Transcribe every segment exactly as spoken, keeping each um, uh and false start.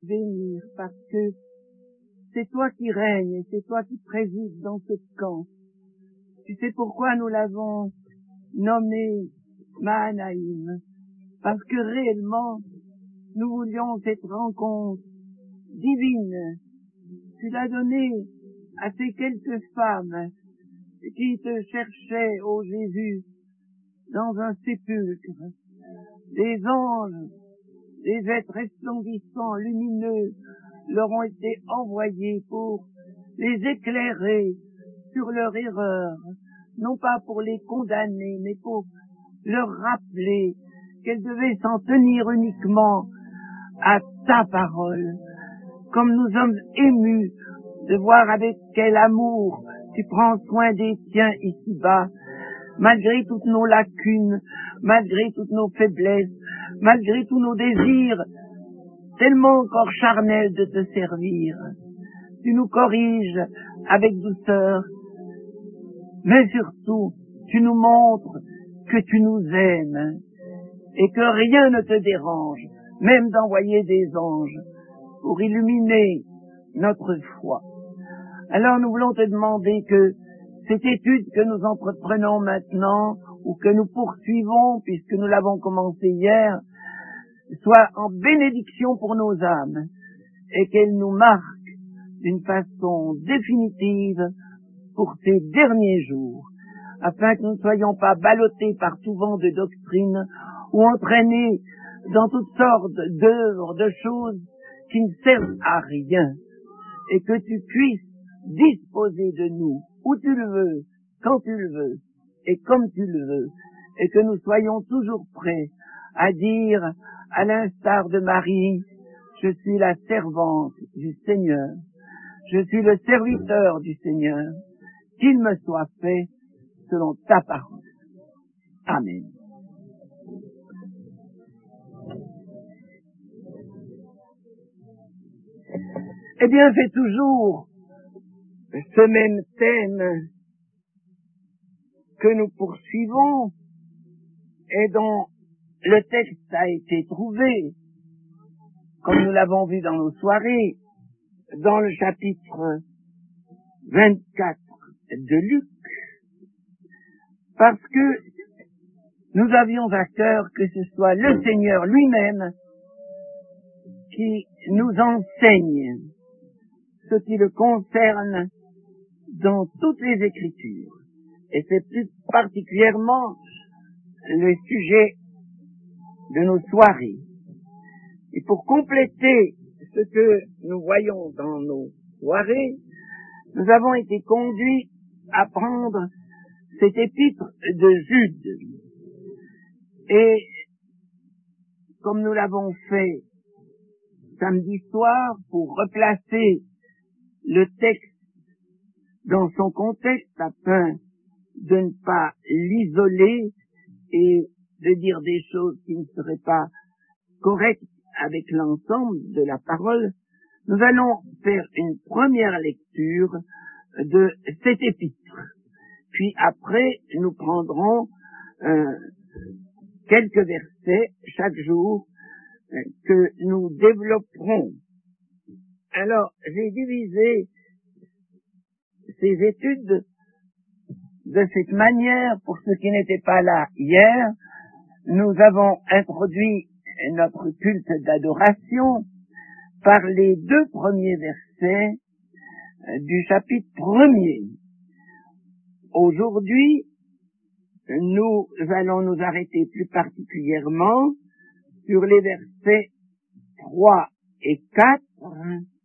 bénir parce que c'est toi qui règnes et c'est toi qui présides dans ce camp. Tu sais pourquoi nous l'avons nommé Mahanaïm? Parce que réellement, nous voulions cette rencontre divine. Tu l'as donnée à ces quelques femmes qui te cherchaient, ô Jésus, dans un sépulcre. Des anges, des êtres resplendissants, lumineux, leur ont été envoyés pour les éclairer sur leur erreur, non pas pour les condamner, mais pour leur rappeler qu'elles devaient s'en tenir uniquement à ta parole. Comme nous sommes émus de voir avec quel amour tu prends soin des tiens ici-bas, malgré toutes nos lacunes, malgré toutes nos faiblesses, malgré tous nos désirs, tellement encore charnels de te servir. Tu nous corriges avec douceur, mais surtout, tu nous montres que tu nous aimes et que rien ne te dérange, même d'envoyer des anges pour illuminer notre foi. Alors nous voulons te demander que cette étude que nous entreprenons maintenant, ou que nous poursuivons, puisque nous l'avons commencé hier, soit en bénédiction pour nos âmes, et qu'elle nous marque d'une façon définitive pour ces derniers jours, afin que nous ne soyons pas ballottés par tout vent de doctrine, ou entraînés dans toutes sortes d'œuvres, de choses qui ne servent à rien, et que tu puisses disposer de nous, où tu le veux, quand tu le veux, et comme tu le veux, et que nous soyons toujours prêts à dire, à l'instar de Marie, je suis la servante du Seigneur, je suis le serviteur du Seigneur, qu'il me soit fait selon ta parole. Amen. Eh bien, c'est toujours ce même thème que nous poursuivons et dont le texte a été trouvé, comme nous l'avons vu dans nos soirées, dans le chapitre vingt-quatre de Luc, parce que nous avions à cœur que ce soit le Seigneur lui-même qui nous enseigne ce qui le concerne dans toutes les Écritures. Et c'est plus particulièrement le sujet de nos soirées. Et pour compléter ce que nous voyons dans nos soirées, nous avons été conduits à prendre cet épître de Jude. Et comme nous l'avons fait samedi soir pour replacer le texte dans son contexte afin de ne pas l'isoler et de dire des choses qui ne seraient pas correctes avec l'ensemble de la parole, nous allons faire une première lecture de cet épître. Puis après, nous prendrons euh, quelques versets chaque jour euh, que nous développerons. Alors, j'ai divisé ces études de cette manière pour ceux qui n'étaient pas là hier. Nous avons introduit notre culte d'adoration par les deux premiers versets du chapitre premier. Aujourd'hui, nous allons nous arrêter plus particulièrement sur les versets trois et quatre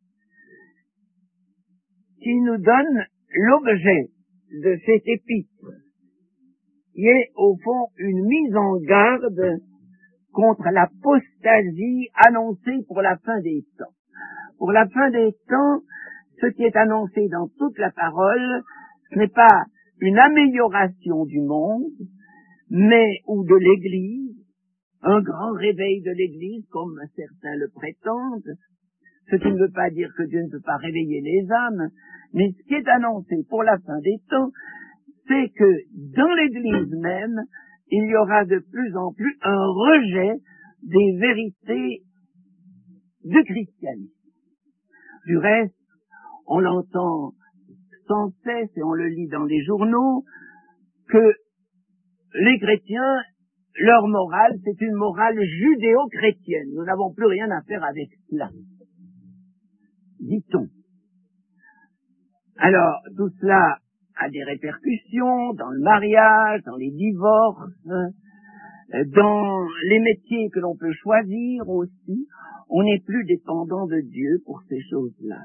qui nous donnent l'objet de cet épître, qui est au fond une mise en garde contre l'apostasie annoncée pour la fin des temps. Pour la fin des temps, ce qui est annoncé dans toute la parole, ce n'est pas une amélioration du monde, mais ou de l'Église, un grand réveil de l'Église, comme certains le prétendent, ce qui ne veut pas dire que Dieu ne peut pas réveiller les âmes, mais ce qui est annoncé pour la fin des temps, c'est que dans l'Église même, il y aura de plus en plus un rejet des vérités du christianisme. Du reste, on l'entend sans cesse et on le lit dans les journaux que les chrétiens, leur morale, c'est une morale judéo-chrétienne. Nous n'avons plus rien à faire avec cela, dit-on. Alors, tout cela a des répercussions dans le mariage, dans les divorces, dans les métiers que l'on peut choisir aussi. On n'est plus dépendant de Dieu pour ces choses-là.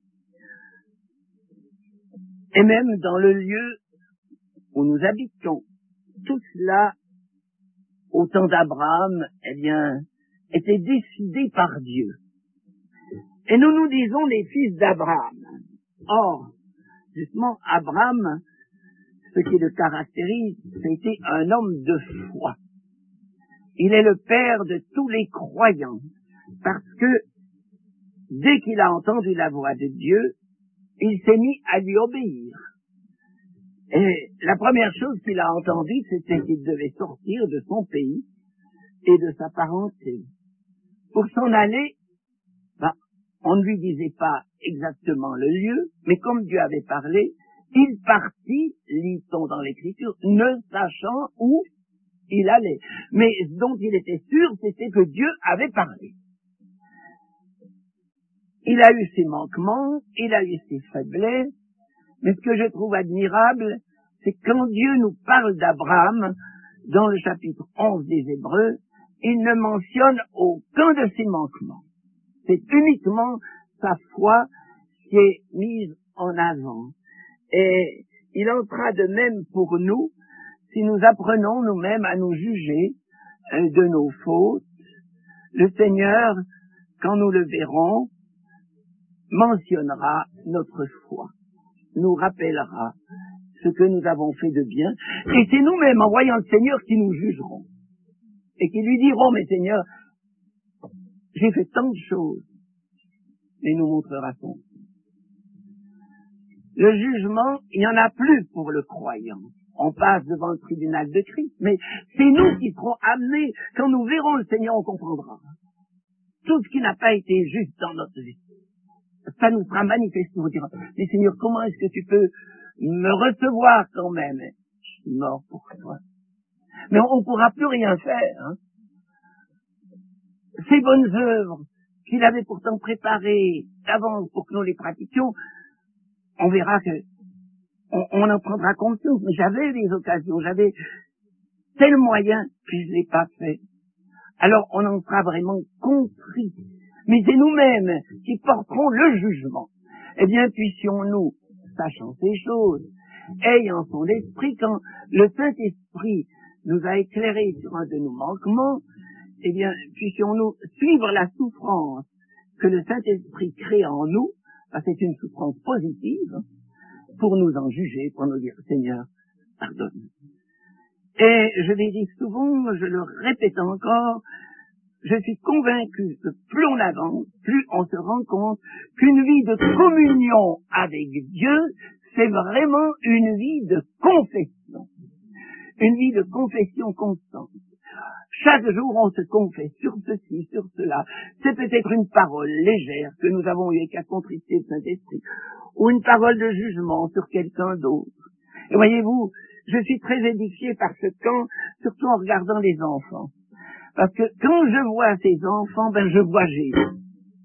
Et même dans le lieu où nous habitons, tout cela, au temps d'Abraham, eh bien, était décidé par Dieu. Et nous nous disons les fils d'Abraham. Or, justement, Abraham, ce qui le caractérise, c'était un homme de foi. Il est le père de tous les croyants, parce que dès qu'il a entendu la voix de Dieu, il s'est mis à lui obéir. Et la première chose qu'il a entendue, c'était qu'il devait sortir de son pays et de sa parenté. Pour s'en aller, ben, on ne lui disait pas exactement le lieu, mais comme Dieu avait parlé, il partit, lit-on dans l'Écriture, ne sachant où il allait. Mais ce dont il était sûr, c'était que Dieu avait parlé. Il a eu ses manquements, il a eu ses faiblesses, mais ce que je trouve admirable, c'est quand Dieu nous parle d'Abraham, dans le chapitre onze des Hébreux, il ne mentionne aucun de ses manquements. C'est uniquement sa foi qui est mise en avant. Et il en sera de même pour nous, si nous apprenons nous-mêmes à nous juger euh, de nos fautes. Le Seigneur, quand nous le verrons, mentionnera notre foi, nous rappellera ce que nous avons fait de bien, et c'est nous-mêmes, en voyant le Seigneur, qui nous jugerons, et qui lui diront, mais Seigneur, j'ai fait tant de choses, et nous montrera son. Le jugement, il n'y en a plus pour le croyant. On passe devant le tribunal de Christ, mais c'est nous qui serons amenés, quand nous verrons le Seigneur, on comprendra tout ce qui n'a pas été juste dans notre vie. Ça nous sera manifesté, on dira, mais Seigneur, comment est-ce que tu peux me recevoir quand même? Je suis mort pour toi. Mais on ne pourra plus rien faire. Hein. Ces bonnes œuvres qu'il avait pourtant préparées d'avance pour que nous les pratiquions, on verra que on, on en prendra conscience. Mais j'avais des occasions, j'avais tel moyen que je ne l'ai pas fait. Alors on en sera vraiment compris. Mais c'est nous-mêmes qui porterons le jugement. Eh bien, puissions-nous, sachant ces choses, ayant son esprit, quand le Saint-Esprit nous a éclairés sur un de nos manquements, eh bien, puissions-nous suivre la souffrance que le Saint-Esprit crée en nous, parce que c'est une souffrance positive, pour nous en juger, pour nous dire, Seigneur, pardonne. Et je l'ai dit souvent, je le répète encore, je suis convaincu que plus on avance, plus on se rend compte qu'une vie de communion avec Dieu, c'est vraiment une vie de confession. Une vie de confession constante. Chaque jour, on se confesse sur ceci, sur cela. C'est peut-être une parole légère que nous avons eu qu'à contrister le Saint-Esprit, ou une parole de jugement sur quelqu'un d'autre. Et voyez-vous, je suis très édifié par ce temps, surtout en regardant les enfants. Parce que quand je vois ces enfants, ben je vois Jésus.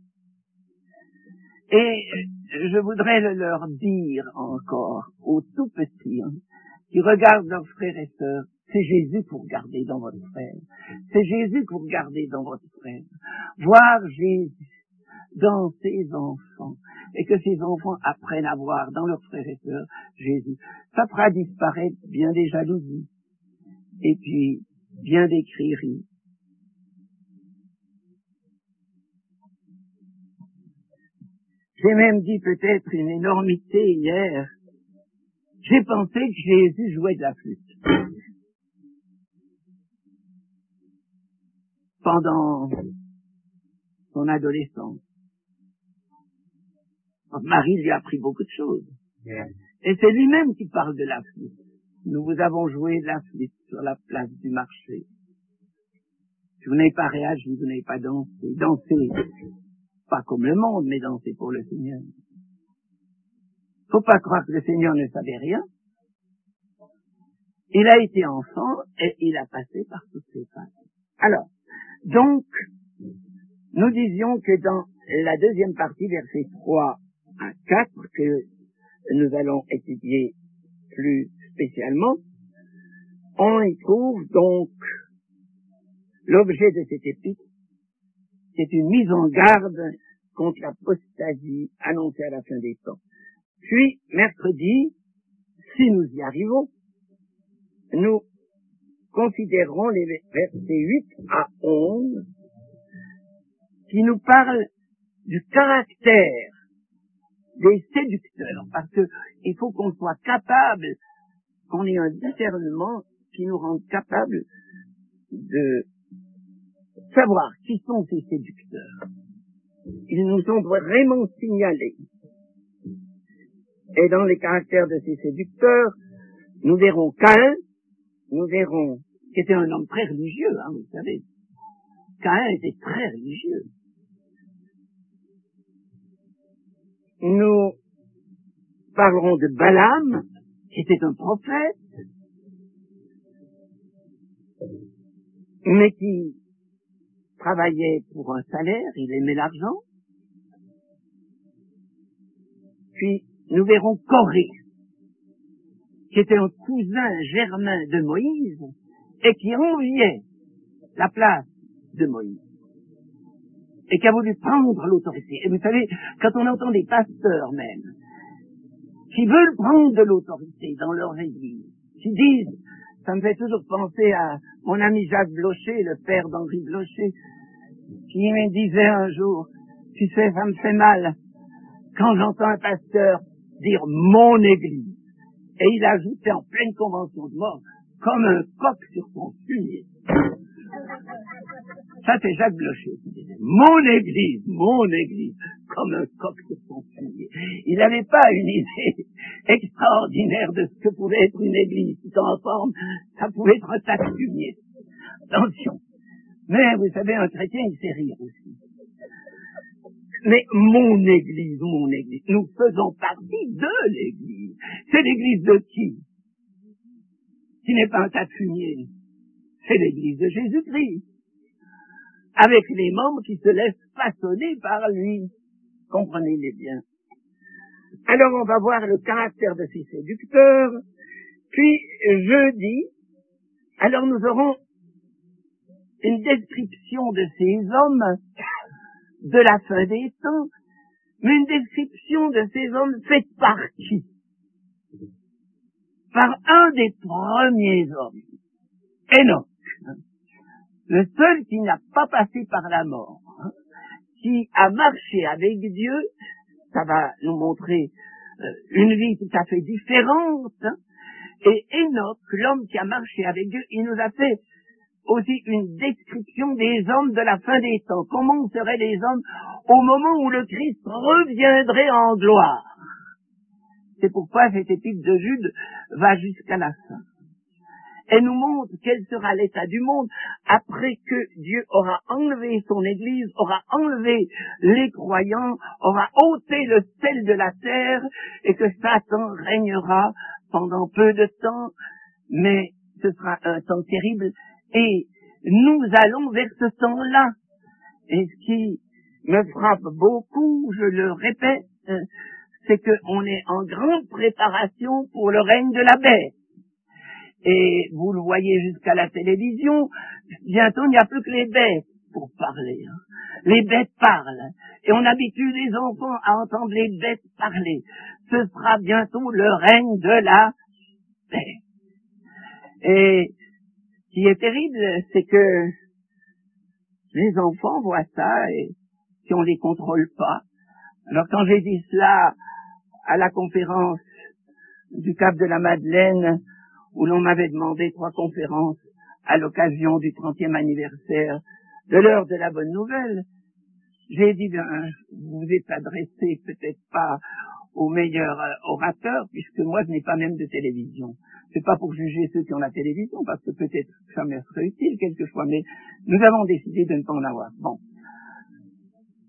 Et je voudrais le leur dire encore, aux tout petits, hein, qui regardent leurs frères et sœurs, c'est Jésus que vous regardez dans votre frère. C'est Jésus que vous regardez dans votre frère. Voir Jésus dans ses enfants, et que ces enfants apprennent à voir dans leurs frères et sœurs Jésus. Ça fera disparaître bien des jalousies, et puis bien des crieries. J'ai même dit peut-être une énormité hier. J'ai pensé que Jésus jouait de la flûte. Pendant son adolescence. Marie lui a appris beaucoup de choses. Et c'est lui-même qui parle de la flûte. Nous vous avons joué de la flûte sur la place du marché. Si vous n'avez pas réagi, vous n'avez pas dansé. Dansez. pas comme le monde, mais danser pour le Seigneur. Faut pas croire que le Seigneur ne savait rien. Il a été enfant et il a passé par toutes ces phases. Alors, donc, nous disions que dans la deuxième partie, versets trois à quatre, que nous allons étudier plus spécialement, on y trouve donc l'objet de cette épître, c'est une mise en garde contre l'apostasie annoncée à la fin des temps. Puis, mercredi, si nous y arrivons, nous considérons les versets huit à onze qui nous parlent du caractère des séducteurs, parce que il faut qu'on soit capable, qu'on ait un discernement qui nous rende capable de savoir qui sont ces séducteurs. Ils nous sont vraiment signalés. Et dans les caractères de ces séducteurs, nous verrons Caïn, nous verrons, qui était un homme très religieux, hein, vous savez. Caïn était très religieux. Nous parlerons de Balaam, qui était un prophète, mais qui travaillait pour un salaire, il aimait l'argent. Puis, nous verrons Corée, qui était un cousin germain de Moïse, et qui enviait la place de Moïse, et qui a voulu prendre l'autorité. Et vous savez, quand on entend des pasteurs même, qui veulent prendre de l'autorité dans leurs églises, qui disent, ça me fait toujours penser à mon ami Jacques Blocher, le père d'Henri Blocher, qui me disait un jour, tu sais, ça me fait mal quand j'entends un pasteur dire mon église. Et il ajoutait en pleine convention de mort, comme un coq sur son fumier. Ça, c'est Jacques Blocher qui disait, mon église, mon église, comme un coq sur son fumier. Il n'avait pas une idée extraordinaire de ce que pouvait être une église tout en forme. Ça pouvait être un tas de fumier. Attention. Mais, vous savez, un chrétien, il sait rire aussi. Mais mon église, mon église, nous faisons partie de l'église. C'est l'église de qui? Qui n'est pas un tas de fumier. C'est l'église de Jésus-Christ. Avec les membres qui se laissent façonner par lui. Comprenez-les bien. Alors on va voir le caractère de ces séducteurs. Puis, jeudi, alors nous aurons une description de ces hommes de la fin des temps, mais une description de ces hommes faite par qui? Par un des premiers hommes, Enoch, le seul qui n'a pas passé par la mort, qui a marché avec Dieu. Ça va nous montrer euh, une vie tout à fait différente. Et Enoch, l'homme qui a marché avec Dieu, il nous a fait aussi une description des hommes de la fin des temps. Comment seraient les hommes au moment où le Christ reviendrait en gloire? C'est pourquoi cette épître de Jude va jusqu'à la fin. Elle nous montre quel sera l'état du monde après que Dieu aura enlevé son Église, aura enlevé les croyants, aura ôté le sel de la terre et que Satan régnera pendant peu de temps, mais ce sera un temps terrible et nous allons vers ce temps-là. Et ce qui me frappe beaucoup, je le répète, c'est qu'on est en grande préparation pour le règne de la bête. Et vous le voyez jusqu'à la télévision, bientôt il n'y a plus que les bêtes pour parler. Hein. Les bêtes parlent. Et on habitue les enfants à entendre les bêtes parler. Ce sera bientôt le règne de la bête. Et ce qui est terrible, c'est que les enfants voient ça et si on les contrôle pas. Alors quand j'ai dit cela à la conférence du Cap de la Madeleine, où l'on m'avait demandé trois conférences à l'occasion du trentième anniversaire de l'heure de la bonne nouvelle, j'ai dit, ben, vous vous êtes adressé peut-être pas au meilleur orateur, puisque moi je n'ai pas même de télévision. C'est pas pour juger ceux qui ont la télévision, parce que peut-être que ça me serait utile quelquefois, mais nous avons décidé de ne pas en avoir. Bon.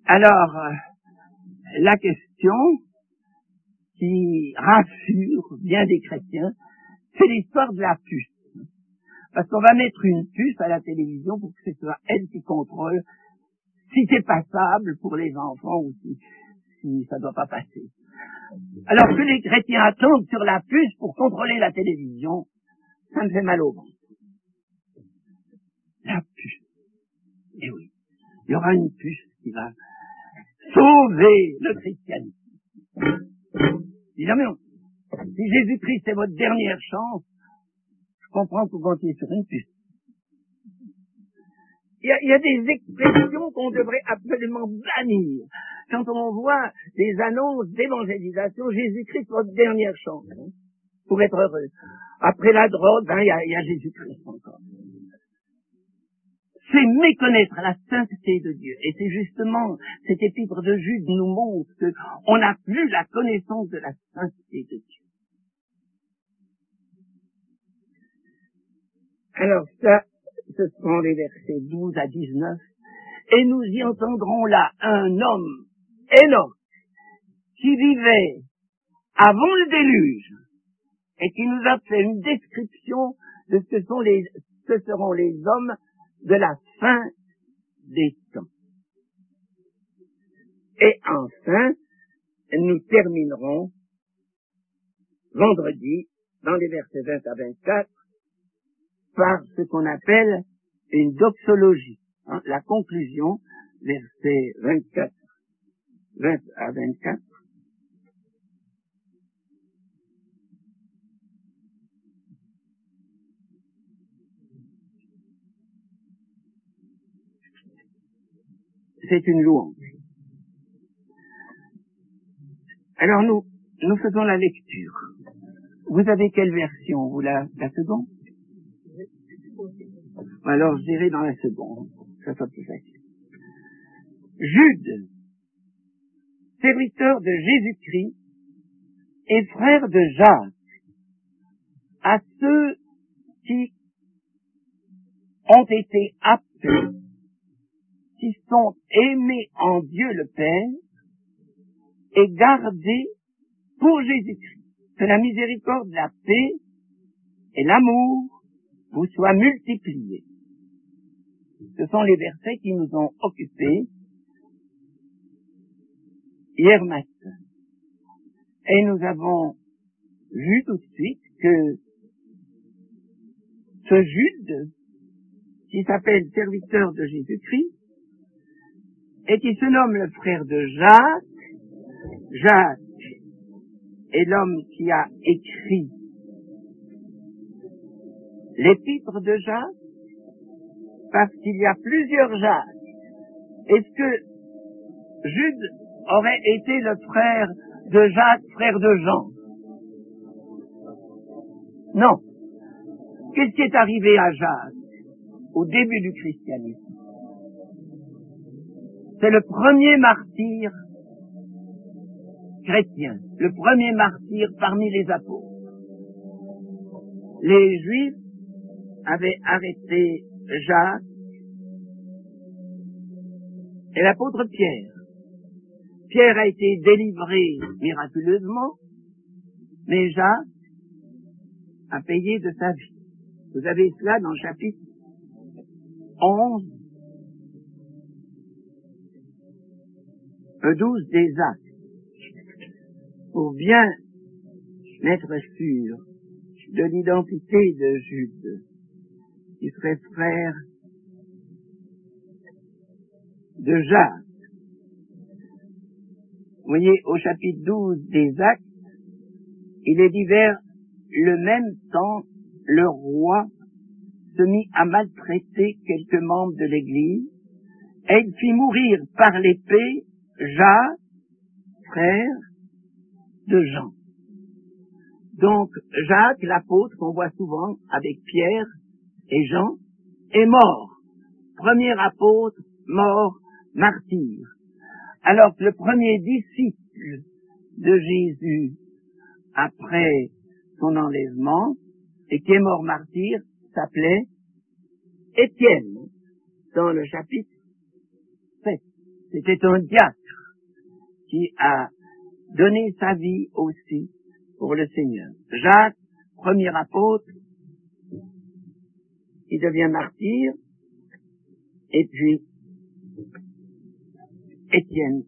Alors, euh, la question qui rassure bien des chrétiens, c'est l'histoire de la puce. Parce qu'on va mettre une puce à la télévision pour que ce soit elle qui contrôle si c'est passable pour les enfants ou si, si ça ne doit pas passer. Alors que les chrétiens attendent sur la puce pour contrôler la télévision, ça me fait mal au ventre. La puce. Eh oui, il y aura une puce qui va sauver le christianisme. Si jamais on, si Jésus-Christ est votre dernière chance, je comprends que vous comptiez sur une puce. Il y a, il y a des expressions qu'on devrait absolument bannir. Quand on voit des annonces d'évangélisation, Jésus-Christ, votre dernière chance, hein, pour être heureux. Après la drogue, ben, il y a, il y a Jésus-Christ encore. C'est méconnaître la sainteté de Dieu. Et c'est justement, cet épître de Jude nous montre qu'on n'a plus la connaissance de la sainteté de Dieu. Alors ça, ce sont les versets douze à dix-neuf, et nous y entendrons là un homme énorme qui vivait avant le déluge et qui nous a fait une description de ce que sont les, ce seront les hommes de la fin des temps. Et enfin, nous terminerons vendredi dans les versets vingt à vingt-quatre par ce qu'on appelle une doxologie, hein, la conclusion, versets vingt-quatre, vingt à vingt-quatre. C'est une louange. Alors nous, nous faisons la lecture. Vous avez quelle version? Vous la, la seconde? Alors j'irai dans la seconde, ça sera plus facile. Jude, serviteur de Jésus-Christ et frère de Jacques, à ceux qui ont été appelés, qui sont aimés en Dieu le Père et gardés pour Jésus-Christ. Que la miséricorde, la paix et l'amour vous soient multipliés. Ce sont les versets qui nous ont occupés hier matin. Et nous avons vu tout de suite que ce Jude, qui s'appelle serviteur de Jésus-Christ, et qui se nomme le frère de Jacques, Jacques est l'homme qui a écrit l'épître de Jacques, parce qu'il y a plusieurs Jacques. Est-ce que Jude aurait été le frère de Jacques, frère de Jean? Non. Qu'est-ce qui est arrivé à Jacques au début du christianisme? C'est le premier martyr chrétien, le premier martyr parmi les apôtres. Les Juifs avaient arrêté Jacques et l'apôtre Pierre. Pierre a été délivré miraculeusement, mais Jacques a payé de sa vie. Vous avez cela dans le chapitre onze, douze des Actes. Pour bien être sûr de l'identité de Jude, qui serait frère de Jacques. Vous voyez, au chapitre douze des Actes, il est dit vers le même temps, le roi se mit à maltraiter quelques membres de l'Église, et il fit mourir par l'épée Jacques, frère de Jean. Donc, Jacques, l'apôtre qu'on voit souvent avec Pierre et Jean, est mort. Premier apôtre, mort, martyr. Alors que le premier disciple de Jésus, après son enlèvement, et qui est mort martyr, s'appelait Étienne, dans le chapitre sept. C'était un diacre qui a donné sa vie aussi pour le Seigneur. Jacques, premier apôtre, il devient martyr, et puis Étienne,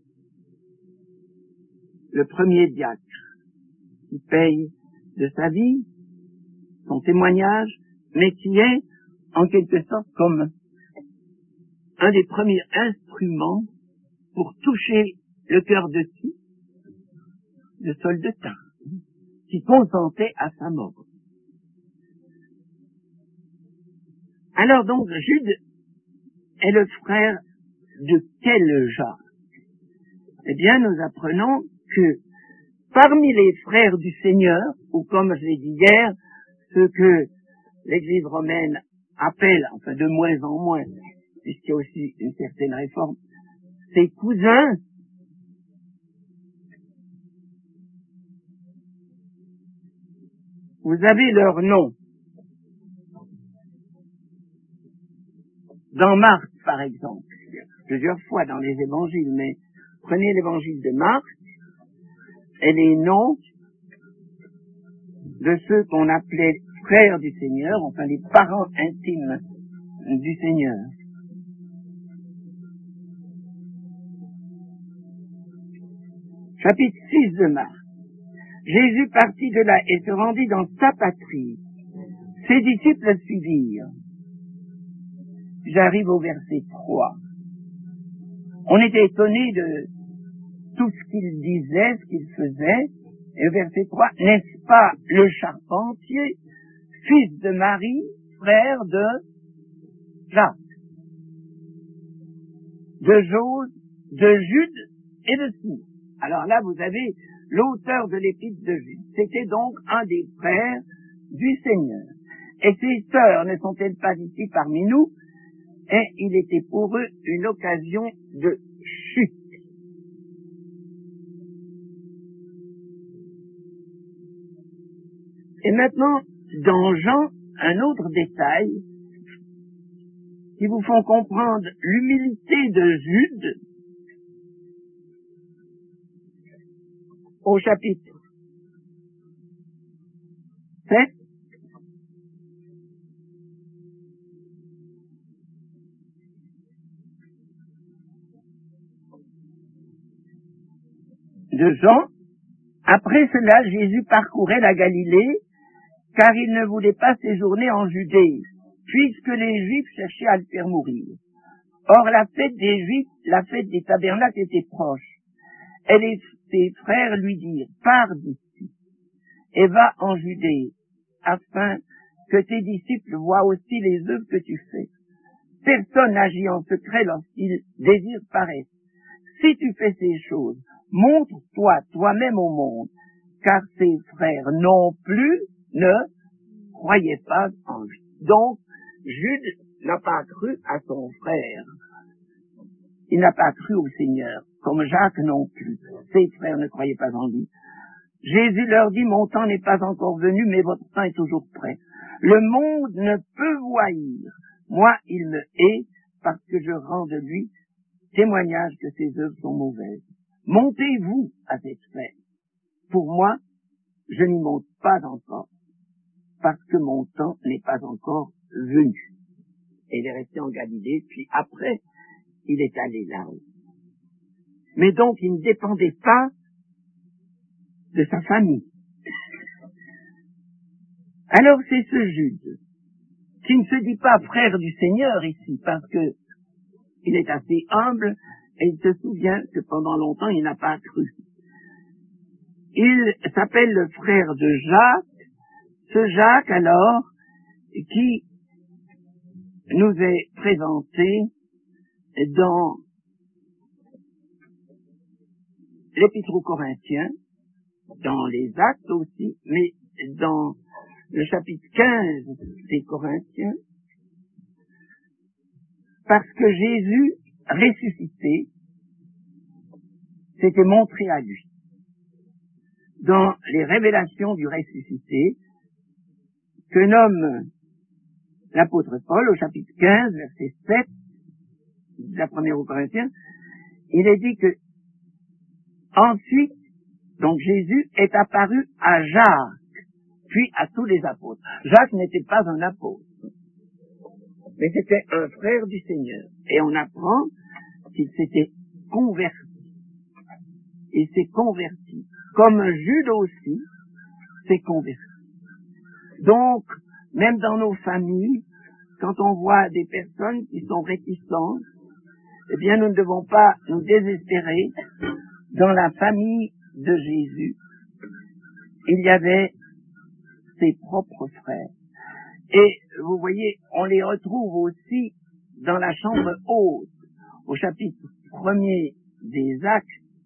le premier diacre, qui paye de sa vie, son témoignage, mais qui est en quelque sorte comme un des premiers instruments pour toucher le cœur de qui? Le soldatin, qui consentait à sa mort. Alors donc, Jude est le frère de quel Jacques? Eh bien, nous apprenons que parmi les frères du Seigneur, ou comme je l'ai dit hier, ceux que l'Église romaine appelle, enfin de moins en moins, puisqu'il y a aussi une certaine réforme, ses cousins, vous avez leur nom. Dans Marc, par exemple, plusieurs fois dans les évangiles, mais prenez l'évangile de Marc, et les noms de ceux qu'on appelait frères du Seigneur, enfin les parents intimes du Seigneur. Chapitre six de Marc. Jésus partit de là et se rendit dans sa patrie. Ses disciples le suivirent. J'arrive au verset trois. On était étonné de tout ce qu'il disait, ce qu'il faisait. Et au verset trois, n'est-ce pas le charpentier, fils de Marie, frère de Jacques, de Jose, de Jude et de Simon? Alors là, vous avez l'auteur de l'épître de Jude. C'était donc un des frères du Seigneur. Et ses sœurs ne sont-elles pas ici parmi nous? Et il était pour eux une occasion de chute. Et maintenant, dans Jean, un autre détail qui vous font comprendre l'humilité de Jude au chapitre sept. De Jean. Après cela, Jésus parcourait la Galilée, car il ne voulait pas séjourner en Judée, puisque les Juifs cherchaient à le faire mourir. Or, la fête des Juifs, la fête des tabernacles était proche. Et les, ses frères lui dirent, pars d'ici, et va en Judée, afin que tes disciples voient aussi les œuvres que tu fais. Personne n'agit en secret lorsqu'il désire paraître. Si tu fais ces choses, montre-toi toi-même au monde, car ses frères non plus ne croyaient pas en lui. Donc, Jude n'a pas cru à son frère. Il n'a pas cru au Seigneur, comme Jacques non plus. Ses frères ne croyaient pas en lui. Jésus leur dit, mon temps n'est pas encore venu, mais votre temps est toujours prêt. Le monde ne peut vous haïr. Moi, il me hait parce que je rends de lui témoignage que ses œuvres sont mauvaises. Montez-vous à cette fête. Pour moi, je n'y monte pas encore, parce que mon temps n'est pas encore venu. Et il est resté en Galilée, puis après, il est allé là-haut. Mais donc, il ne dépendait pas de sa famille. Alors, c'est ce Jude, qui ne se dit pas frère du Seigneur ici, parce que il est assez humble, et il se souvient que pendant longtemps, il n'a pas cru. Il s'appelle le frère de Jacques, ce Jacques, alors, qui nous est présenté dans l'Épître aux Corinthiens, dans les Actes aussi, mais dans le chapitre quinze des Corinthiens, parce que Jésus, ressuscité, s'était montré à lui. Dans les révélations du ressuscité, que nomme l'apôtre Paul au chapitre quinze, verset sept, de la première aux Corinthiens, il est dit que ensuite, donc Jésus est apparu à Jacques, puis à tous les apôtres. Jacques n'était pas un apôtre, mais c'était un frère du Seigneur. Et on apprend qu'il s'était converti. Il s'est converti. Comme Jude aussi s'est converti. Donc, même dans nos familles, quand on voit des personnes qui sont réticentes, eh bien, nous ne devons pas nous désespérer. Dans la famille de Jésus, il y avait ses propres frères. Et vous voyez, on les retrouve aussi dans la chambre haute, au chapitre premier des Actes.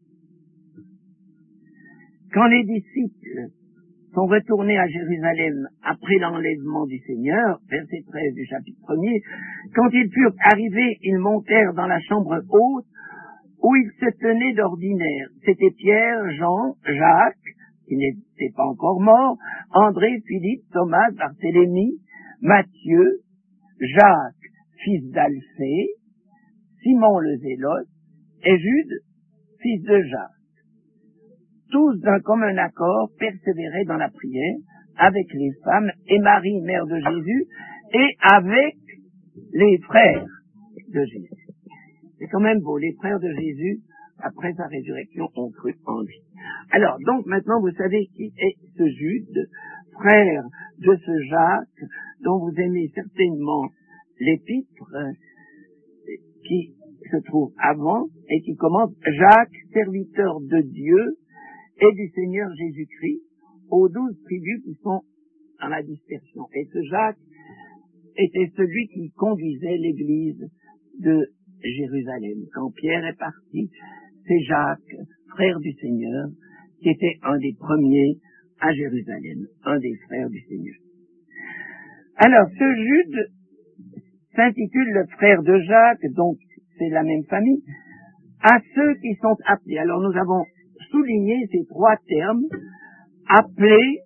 Quand les disciples sont retournés à Jérusalem après l'enlèvement du Seigneur, verset treize du chapitre premier, quand ils furent arrivés, ils montèrent dans la chambre haute où ils se tenaient d'ordinaire. C'était Pierre, Jean, Jacques, qui n'était pas encore mort, André, Philippe, Thomas, Barthélemy, Matthieu, Jacques, fils d'Alphée, Simon le Zélote, et Jude, fils de Jacques. Tous d'un commun accord persévéraient dans la prière avec les femmes et Marie, mère de Jésus, et avec les frères de Jésus. C'est quand même beau, les frères de Jésus, après sa résurrection, ont cru en lui. Alors, donc maintenant, vous savez qui est ce Jude, frère de ce Jacques, dont vous aimez certainement l'épître, euh, qui se trouve avant et qui commence « Jacques, serviteur de Dieu et du Seigneur Jésus-Christ, aux douze tribus qui sont dans la dispersion. » Et ce Jacques était celui qui conduisait l'église de Jérusalem. Quand Pierre est parti, c'est Jacques, frère du Seigneur, qui était un des premiers à Jérusalem, un des frères du Seigneur. Alors, ce Jude s'intitule le frère de Jacques, donc c'est la même famille, à ceux qui sont appelés. Alors, nous avons souligné ces trois termes, appelés,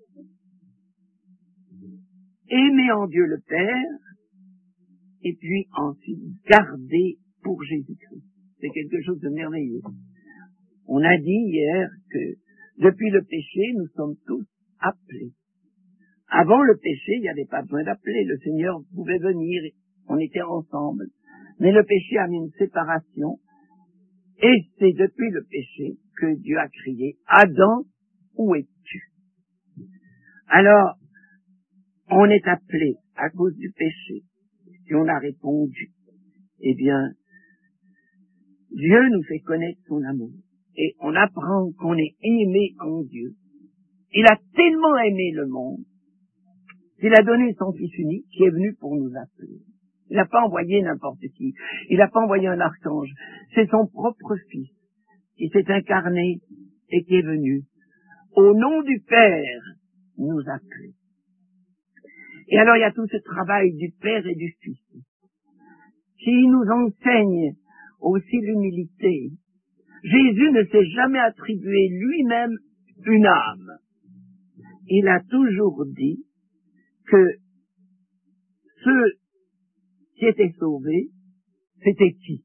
aimer en Dieu le Père, et puis ensuite garder pour Jésus-Christ. C'est quelque chose de merveilleux. On a dit hier que depuis le péché, nous sommes tous appelés. Avant le péché, il n'y avait pas besoin d'appeler. Le Seigneur pouvait venir, on était ensemble. Mais le péché a mis une séparation. Et c'est depuis le péché que Dieu a crié « Adam, où es-tu » Alors, on est appelé à cause du péché. Si on a répondu, eh bien, Dieu nous fait connaître son amour. Et on apprend qu'on est aimé en Dieu. Il a tellement aimé le monde qu'il a donné son Fils unique qui est venu pour nous appeler. Il n'a pas envoyé n'importe qui. Il n'a pas envoyé un archange. C'est son propre Fils qui s'est incarné et qui est venu au nom du Père nous appeler. Et alors il y a tout ce travail du Père et du Fils qui nous enseigne aussi l'humilité. Jésus ne s'est jamais attribué lui-même une âme. Il a toujours dit que ceux qui étaient sauvés, c'était qui?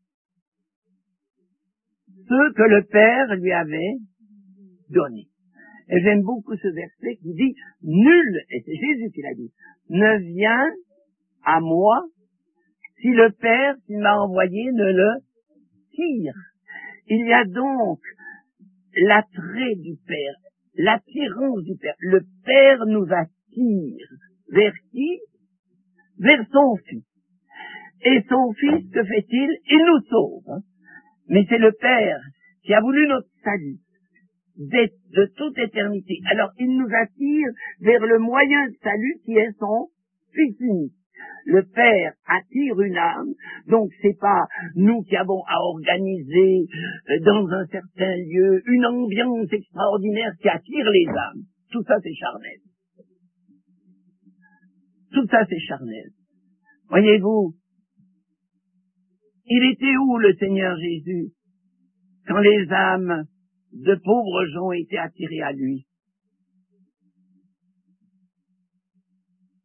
Ceux que le Père lui avait donnés. Et j'aime beaucoup ce verset qui dit, nul, et c'est Jésus qui l'a dit, ne vient à moi si le Père qui m'a envoyé ne le tire. Il y a donc l'attrait du Père, l'attirance du Père. Le Père nous attire. Vers qui? Vers son Fils. Et son Fils, que fait-il? Il nous sauve. Hein? Mais c'est le Père qui a voulu notre salut de toute éternité. Alors, il nous attire vers le moyen de salut qui est son Fils unique. Le Père attire une âme, donc c'est pas nous qui avons à organiser dans un certain lieu une ambiance extraordinaire qui attire les âmes. Tout ça c'est charnel. Tout ça c'est charnel. Voyez-vous, il était où le Seigneur Jésus quand les âmes de pauvres gens étaient attirées à lui?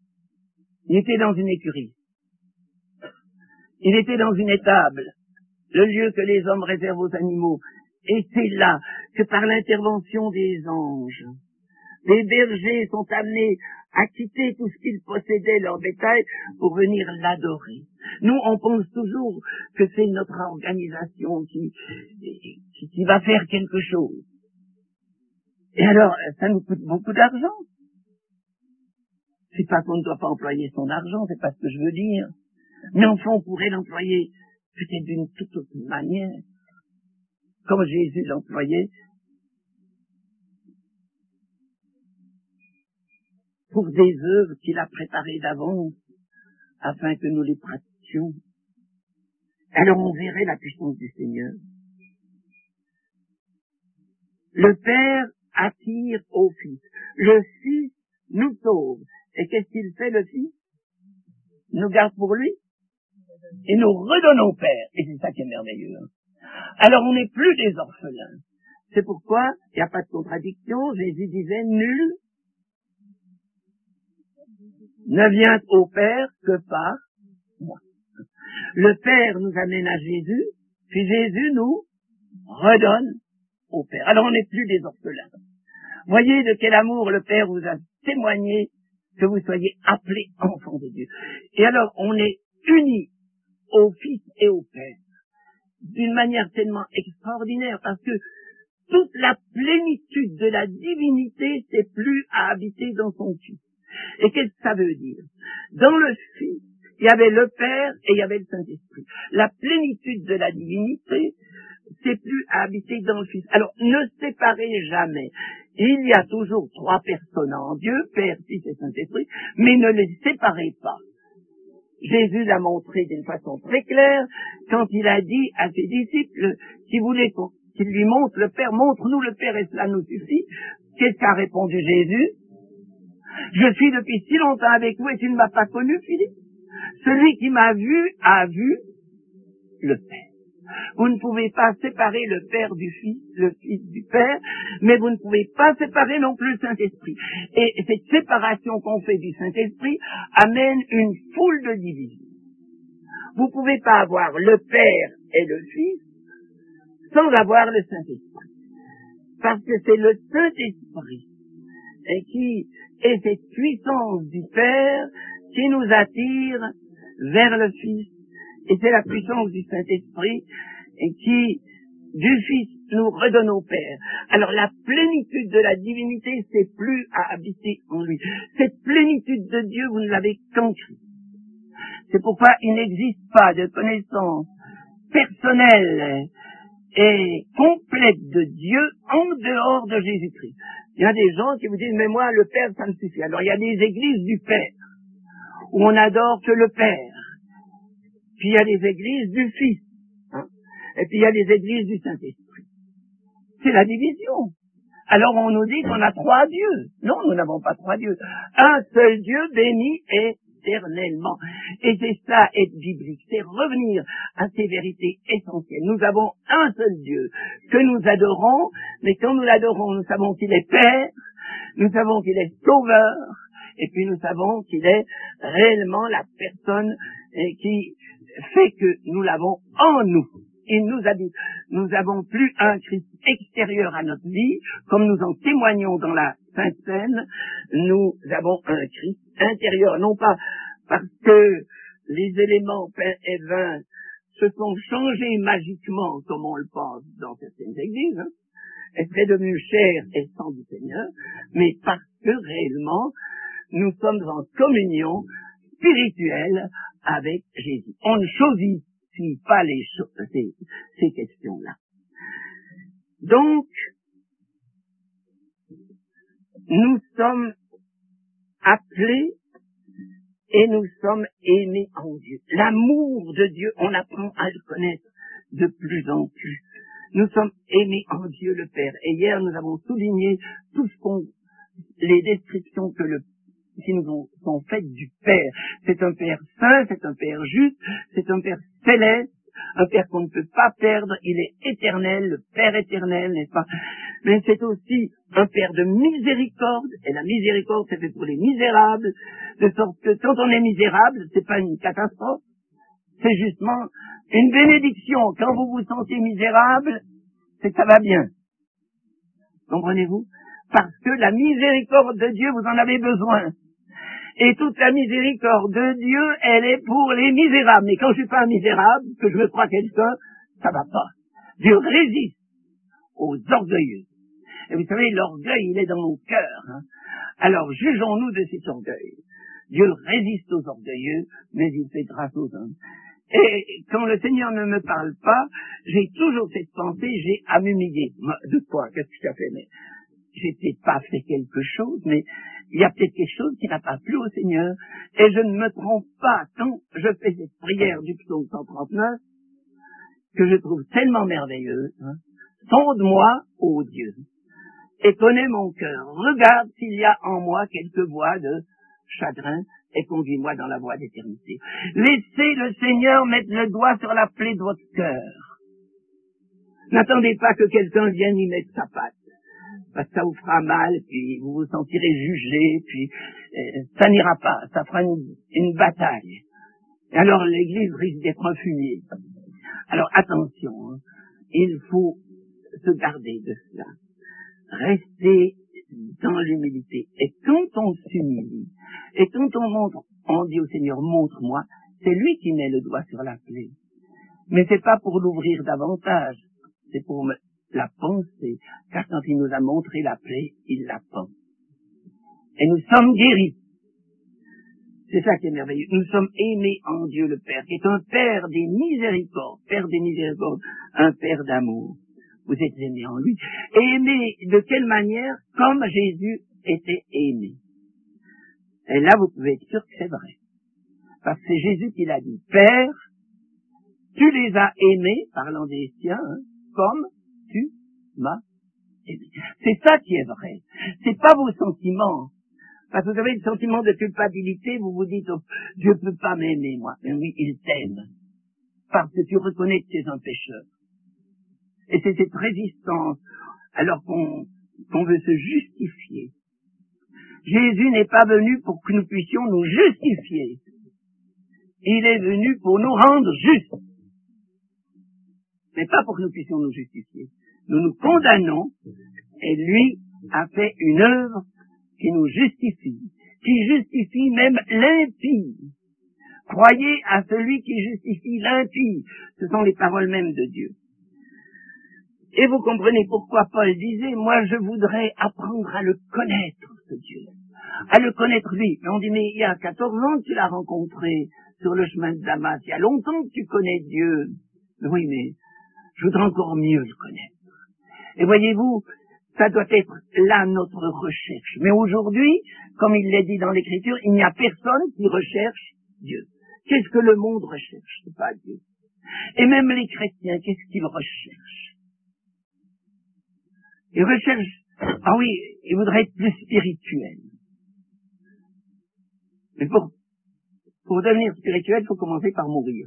Il était dans une écurie. Il était dans une étable. le lieu que les hommes réservent aux animaux. Et c'est là que par l'intervention des anges, les bergers sont amenés à quitter tout ce qu'ils possédaient, leur bétail, pour venir l'adorer. Nous, on pense toujours que c'est notre organisation qui, qui, qui va faire quelque chose. Et alors, ça nous coûte beaucoup d'argent. C'est pas qu'on ne doit pas employer son argent, c'est pas ce que je veux dire. Mais enfin, on pourrait l'employer peut-être d'une toute autre manière, comme Jésus l'employait, pour des œuvres qu'il a préparées d'avance, afin que nous les pratiquions. Alors on verrait la puissance du Seigneur. Le Père attire au Fils. Le Fils nous sauve. Et qu'est-ce qu'il fait, le Fils? Il nous garde pour lui et nous redonne au Père. Et c'est ça qui est merveilleux. Hein? Alors on n'est plus des orphelins. C'est pourquoi il n'y a pas de contradiction. Jésus disait, nul ne vient au Père que par moi. Le Père nous amène à Jésus, puis Jésus nous redonne au Père. Alors on n'est plus des orphelins. Voyez de quel amour le Père vous a témoigné que vous soyez appelés enfants de Dieu. Et alors on est unis au Fils et au Père d'une manière tellement extraordinaire, parce que toute la plénitude de la divinité s'est plus à habiter dans son Fils. Et qu'est-ce que ça veut dire? Dans le Fils, il y avait le Père et il y avait le Saint-Esprit. La plénitude de la divinité s'est plus à habiter dans le Fils. Alors, ne séparez jamais. Il y a toujours trois personnes en Dieu, Père, Fils et Saint-Esprit, mais ne les séparez pas. Jésus l'a montré d'une façon très claire quand il a dit à ses disciples qui voulaient qu'il lui montre le Père, montre-nous le Père et cela nous suffit. Qu'est-ce qu'a répondu Jésus? Je suis depuis si longtemps avec vous et tu ne m'as pas connu, Philippe. Celui qui m'a vu a vu le Père. Vous ne pouvez pas séparer le Père du Fils, le Fils du Père, mais vous ne pouvez pas séparer non plus le Saint-Esprit. Et cette séparation qu'on fait du Saint-Esprit amène une foule de divisions. Vous ne pouvez pas avoir le Père et le Fils sans avoir le Saint-Esprit. Parce que c'est le Saint-Esprit et qui est cette puissance du Père qui nous attire vers le Fils. Et c'est la puissance du Saint-Esprit et qui, du Fils, nous redonne au Père. Alors la plénitude de la divinité, c'est plus à habiter en lui. Cette plénitude de Dieu, vous ne l'avez qu'en Christ. C'est pourquoi il n'existe pas de connaissance personnelle et complète de Dieu en dehors de Jésus-Christ. Il y a des gens qui vous disent, mais moi, le Père, ça me suffit. Alors il y a des églises du Père où on adore que le Père. Puis il y a les églises du Fils, hein, et puis il y a les églises du Saint-Esprit. C'est la division. Alors on nous dit qu'on a trois dieux. Non, nous n'avons pas trois dieux. Un seul Dieu béni éternellement. Et c'est ça être biblique, c'est revenir à ces vérités essentielles. Nous avons un seul Dieu que nous adorons, mais quand nous l'adorons, nous savons qu'il est Père, nous savons qu'il est Sauveur, et puis nous savons qu'il est réellement la personne qui fait que nous l'avons en nous. Il nous habite. Nous n'avons plus un Christ extérieur à notre vie, comme nous en témoignons dans la Sainte Seine. Nous avons un Christ intérieur, non pas parce que les éléments pain et vin se sont changés magiquement, comme on le pense dans certaines églises, hein, et seraient devenus chair et sang du Seigneur, mais parce que réellement, nous sommes en communion spirituelle avec Jésus. On ne choisit pas les choses, ces, ces questions-là. Donc, nous sommes appelés et nous sommes aimés en Dieu. L'amour de Dieu, on apprend à le connaître de plus en plus. Nous sommes aimés en Dieu le Père. Et hier, nous avons souligné tout ce qu'on, les descriptions que le qui nous ont, sont faites du Père. C'est un Père saint, c'est un Père juste, c'est un Père céleste, un Père qu'on ne peut pas perdre, il est éternel, le Père éternel, n'est-ce pas? Mais c'est aussi un Père de miséricorde, et la miséricorde c'est fait pour les misérables, de sorte que quand on est misérable, c'est pas une catastrophe, c'est justement Une bénédiction, quand vous vous sentez misérable, c'est que ça va bien. Comprenez-vous? Parce que la miséricorde de Dieu, vous en avez besoin. Et toute la miséricorde de Dieu, elle est pour les misérables. Mais quand je suis pas un misérable, que je me crois quelqu'un, ça va pas. Dieu résiste aux orgueilleux. Et vous savez, l'orgueil, il est dans nos cœurs. Hein. Alors, jugeons-nous de cet orgueil. Dieu résiste aux orgueilleux, mais il fait grâce aux hommes. Et quand le Seigneur ne me parle pas, j'ai toujours cette pensée, j'ai à m'humilier. De quoi? Qu'est-ce que tu as fait? Mais j'ai peut-être pas fait quelque chose, mais il y a peut-être quelque chose qui n'a pas plu au Seigneur. Et je ne me trompe pas quand je fais cette prière du psaume cent trente-neuf, que je trouve tellement merveilleuse. Hein. Sonde-moi, ô Dieu, et connais mon cœur. Regarde s'il y a en moi quelque voie de chagrin, et conduis-moi dans la voie d'éternité. Laissez le Seigneur mettre le doigt sur la plaie de votre cœur. N'attendez pas que quelqu'un vienne y mettre sa patte, parce que ça vous fera mal, puis vous vous sentirez jugé, puis euh, ça n'ira pas, ça fera une, une bataille. Et alors l'Église risque d'être un fumier. Alors attention, hein, il faut se garder de cela. Rester dans l'humilité. Et quand on s'humilie, et quand on montre, on dit au Seigneur, montre-moi, c'est lui qui met le doigt sur la plaie. Mais c'est pas pour l'ouvrir davantage, c'est pour me, la penser, car quand il nous a montré la plaie, il la pense. Et nous sommes guéris. C'est ça qui est merveilleux. Nous sommes aimés en Dieu le Père, qui est un Père des miséricordes, Père des miséricordes, un Père d'amour. Vous êtes aimés en lui. Et aimés de quelle manière? Comme Jésus était aimé. Et là, vous pouvez être sûr que c'est vrai. Parce que c'est Jésus qui l'a dit. Père, tu les as aimés, parlant des siens, hein, comme tu m'as aimé. C'est ça qui est vrai. C'est pas vos sentiments. Parce que vous avez le sentiment de culpabilité, vous vous dites, oh, Dieu peut pas m'aimer, moi. Mais oui, il t'aime. Parce que tu reconnais que tu es un pécheur. Et c'est cette résistance, alors qu'on qu'on veut se justifier. Jésus n'est pas venu pour que nous puissions nous justifier. Il est venu pour nous rendre justes. Mais pas pour que nous puissions nous justifier. Nous nous condamnons, et lui a fait une œuvre qui nous justifie, qui justifie même l'impie. Croyez à celui qui justifie l'impie. Ce sont les paroles mêmes de Dieu. Et vous comprenez pourquoi Paul disait, moi je voudrais apprendre à le connaître, ce Dieu, à le connaître lui. Mais on dit, mais il y a quatorze ans que tu l'as rencontré sur le chemin de Damas, il y a longtemps que tu connais Dieu. Mais oui, mais je voudrais encore mieux le connaître. Et voyez-vous, ça doit être là notre recherche. Mais aujourd'hui, comme il l'est dit dans l'Écriture, il n'y a personne qui recherche Dieu. Qu'est-ce que le monde recherche? C'est pas Dieu. Et même les chrétiens, qu'est-ce qu'ils recherchent? Ils recherchent, ah oui, ils voudraient être plus spirituels. Mais pour, pour devenir spirituel, il faut commencer par mourir.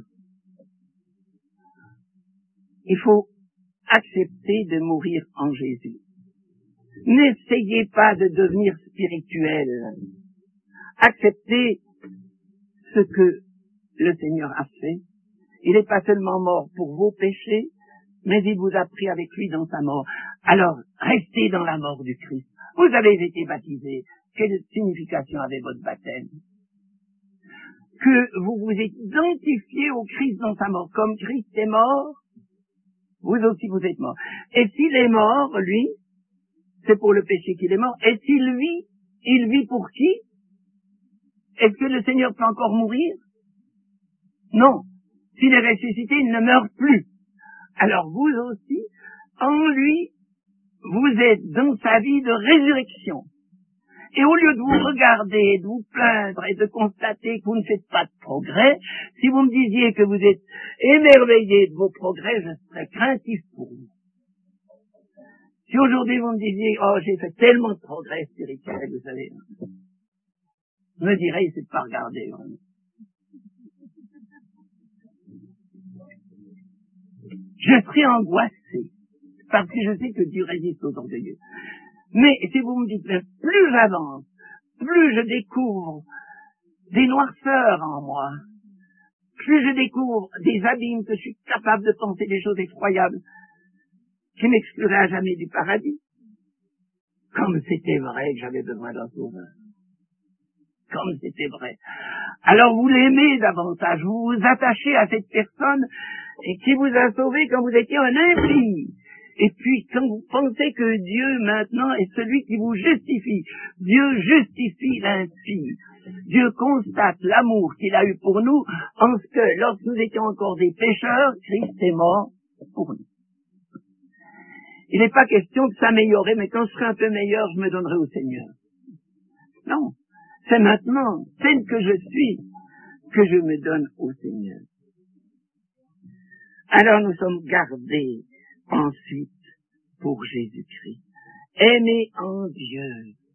Il faut accepter de mourir en Jésus. N'essayez pas de devenir spirituel. Acceptez ce que le Seigneur a fait. Il n'est pas seulement mort pour vos péchés, mais il vous a pris avec lui dans sa mort. Alors, restez dans la mort du Christ. Vous avez été baptisés. Quelle signification avait votre baptême? Que vous vous êtes identifié au Christ dans sa mort. Comme Christ est mort, vous aussi vous êtes mort. Et s'il est mort, lui, c'est pour le péché qu'il est mort. Et s'il vit, il vit pour qui? Est-ce que le Seigneur peut encore mourir? Non. S'il est ressuscité, il ne meurt plus. Alors vous aussi, en lui, vous êtes dans sa vie de résurrection. Et au lieu de vous regarder, de vous plaindre et de constater que vous ne faites pas de progrès, si vous me disiez que vous êtes émerveillé de vos progrès, je serais craintif pour vous. Si aujourd'hui vous me disiez, oh, j'ai fait tellement de progrès spirituels, vous savez, je me dirais, c'est de pas regarder, vraiment. Je serais angoissé, parce que je sais que Dieu résiste aux orgueilleux. Mais si vous me dites, plus j'avance, plus je découvre des noirceurs en moi, plus je découvre des abîmes que je suis capable de penser des choses effroyables qui m'excluraient à jamais du paradis. Comme c'était vrai que j'avais besoin d'un sauveur. Comme c'était vrai. Alors vous l'aimez davantage, vous vous attachez à cette personne et qui vous a sauvé quand vous étiez un impie. Et puis quand vous pensez que Dieu maintenant est celui qui vous justifie, Dieu justifie l'impie. Dieu constate l'amour qu'il a eu pour nous en ce que lorsque nous étions encore des pécheurs, Christ est mort pour nous. Il n'est pas question de s'améliorer, mais quand je serai un peu meilleur, je me donnerai au Seigneur. Non, c'est maintenant, tel que je suis, que je me donne au Seigneur. Alors nous sommes gardés ensuite pour Jésus-Christ. Aimer en Dieu.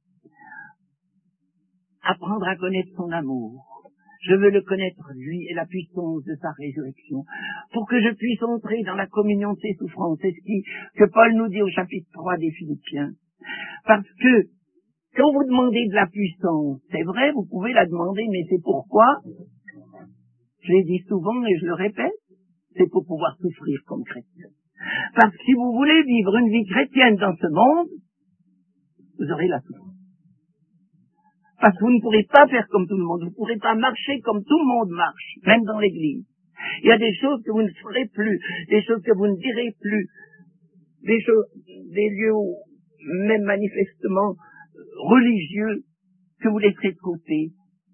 Apprendre à connaître son amour. Je veux le connaître, lui, et la puissance de sa résurrection, pour que je puisse entrer dans la communion de ses souffrances. C'est ce qui, que Paul nous dit au chapitre trois des Philippiens. Parce que, quand vous demandez de la puissance, c'est vrai, vous pouvez la demander, mais c'est pourquoi, je l'ai dit souvent et je le répète, c'est pour pouvoir souffrir comme chrétien. Parce que si vous voulez vivre une vie chrétienne dans ce monde, vous aurez la souffrance. Parce que vous ne pourrez pas faire comme tout le monde, vous ne pourrez pas marcher comme tout le monde marche, même dans l'église. Il y a des choses que vous ne ferez plus, des choses que vous ne direz plus, des choses, des lieux où, même manifestement religieux, que vous laisserez de côté.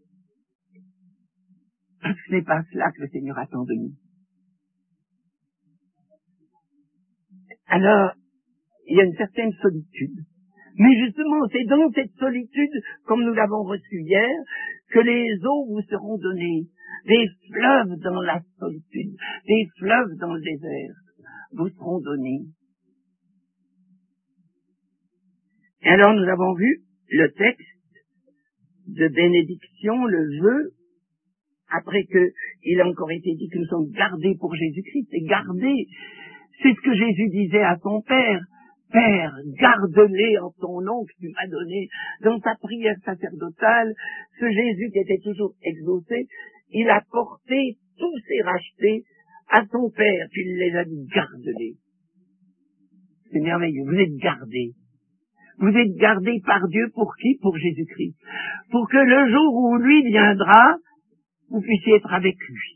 Parce que ce n'est pas cela que le Seigneur attend de nous. Alors, il y a une certaine solitude. Mais justement, c'est dans cette solitude, comme nous l'avons reçu hier, que les eaux vous seront données. Des fleuves dans la solitude, des fleuves dans le désert vous seront donnés. Et alors nous avons vu le texte de bénédiction, le vœu, après que il a encore été dit que nous sommes gardés pour Jésus-Christ. Et gardés, c'est ce que Jésus disait à son Père. Père, garde-les en ton nom que tu m'as donné. Dans sa prière sacerdotale, ce Jésus qui était toujours exaucé, il a porté tous ses rachetés à son Père, puis il les a dit, garde-les. C'est merveilleux, vous êtes gardés. Vous êtes gardés par Dieu pour qui? Pour Jésus-Christ. Pour que le jour où lui viendra, vous puissiez être avec lui.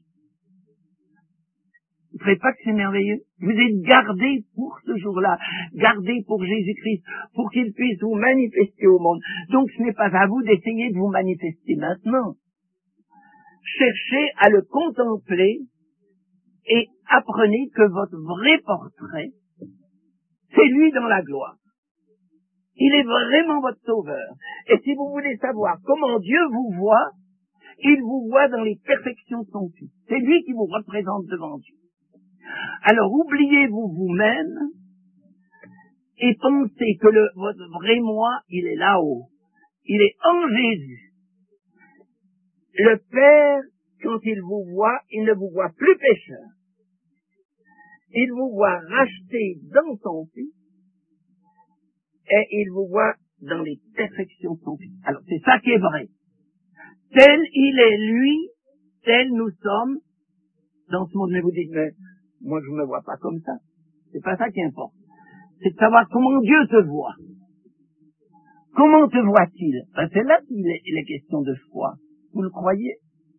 Vous ne trouvez pas que c'est merveilleux? Vous êtes gardés pour ce jour-là, gardés pour Jésus-Christ, pour qu'il puisse vous manifester au monde. Donc ce n'est pas à vous d'essayer de vous manifester maintenant. Cherchez à le contempler et apprenez que votre vrai portrait, c'est lui dans la gloire. Il est vraiment votre sauveur. Et si vous voulez savoir comment Dieu vous voit, il vous voit dans les perfections de son Fils. C'est lui qui vous représente devant Dieu. Alors oubliez-vous vous-même et pensez que le, votre vrai moi, il est là-haut. Il est en Jésus. Le Père, quand il vous voit, il ne vous voit plus pécheur. Il vous voit racheté dans son Fils et il vous voit dans les perfections de son Fils. Alors c'est ça qui est vrai. Tel il est lui, tel nous sommes dans ce monde. Mais vous dites, mais moi je ne me vois pas comme ça. C'est pas ça qui importe. C'est de savoir comment Dieu te voit. Comment te voit-il? Ben, c'est là qu'il est, il est question de foi. Vous le croyez?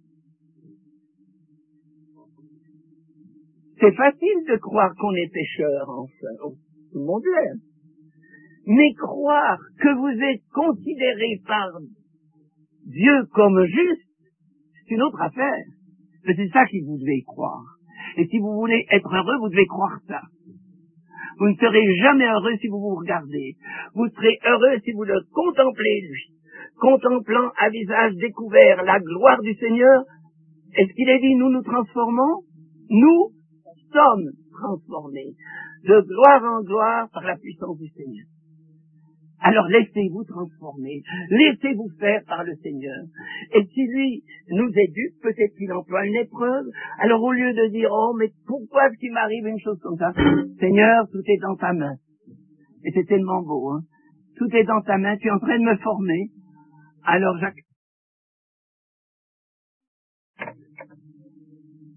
C'est facile de croire qu'on est pécheur, enfin. Tout le monde l'aime. Mais croire que vous êtes considéré par Dieu comme juste, c'est une autre affaire. Mais c'est ça que vous devez croire. Et si vous voulez être heureux, vous devez croire ça. Vous ne serez jamais heureux si vous vous regardez. Vous serez heureux si vous le contemplez, lui. Contemplant à visage découvert la gloire du Seigneur. Est-ce qu'il est dit, nous nous transformons? Nous sommes transformés de gloire en gloire par la puissance du Seigneur. Alors laissez-vous transformer, laissez-vous faire par le Seigneur. Et si lui nous éduque, peut-être qu'il emploie une épreuve, alors au lieu de dire, oh mais pourquoi est-ce qu'il m'arrive une chose comme ça? Seigneur, tout est dans ta main. Et c'est tellement beau, hein. Tout est dans ta main, tu es en train de me former. Alors j'accepte.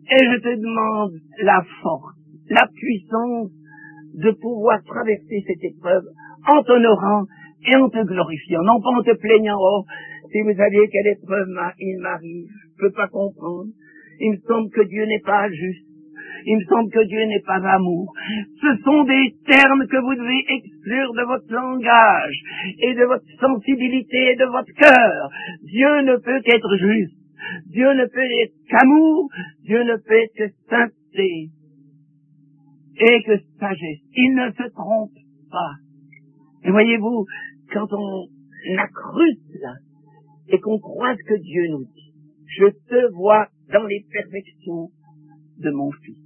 Et je te demande la force, la puissance de pouvoir traverser cette épreuve en t'honorant et en te glorifiant, non pas en te plaignant. Oh, si vous saviez quelle épreuve il m'arrive, je peux pas comprendre. Il me semble que Dieu n'est pas juste. Il me semble que Dieu n'est pas amour. Ce sont des termes que vous devez exclure de votre langage et de votre sensibilité et de votre cœur. Dieu ne peut qu'être juste. Dieu ne peut être qu'amour. Dieu ne peut être que sainteté et que sagesse. Il ne se trompe pas. Et voyez-vous, quand on accrute là et qu'on croit ce que Dieu nous dit, je te vois dans les perfections de mon Fils.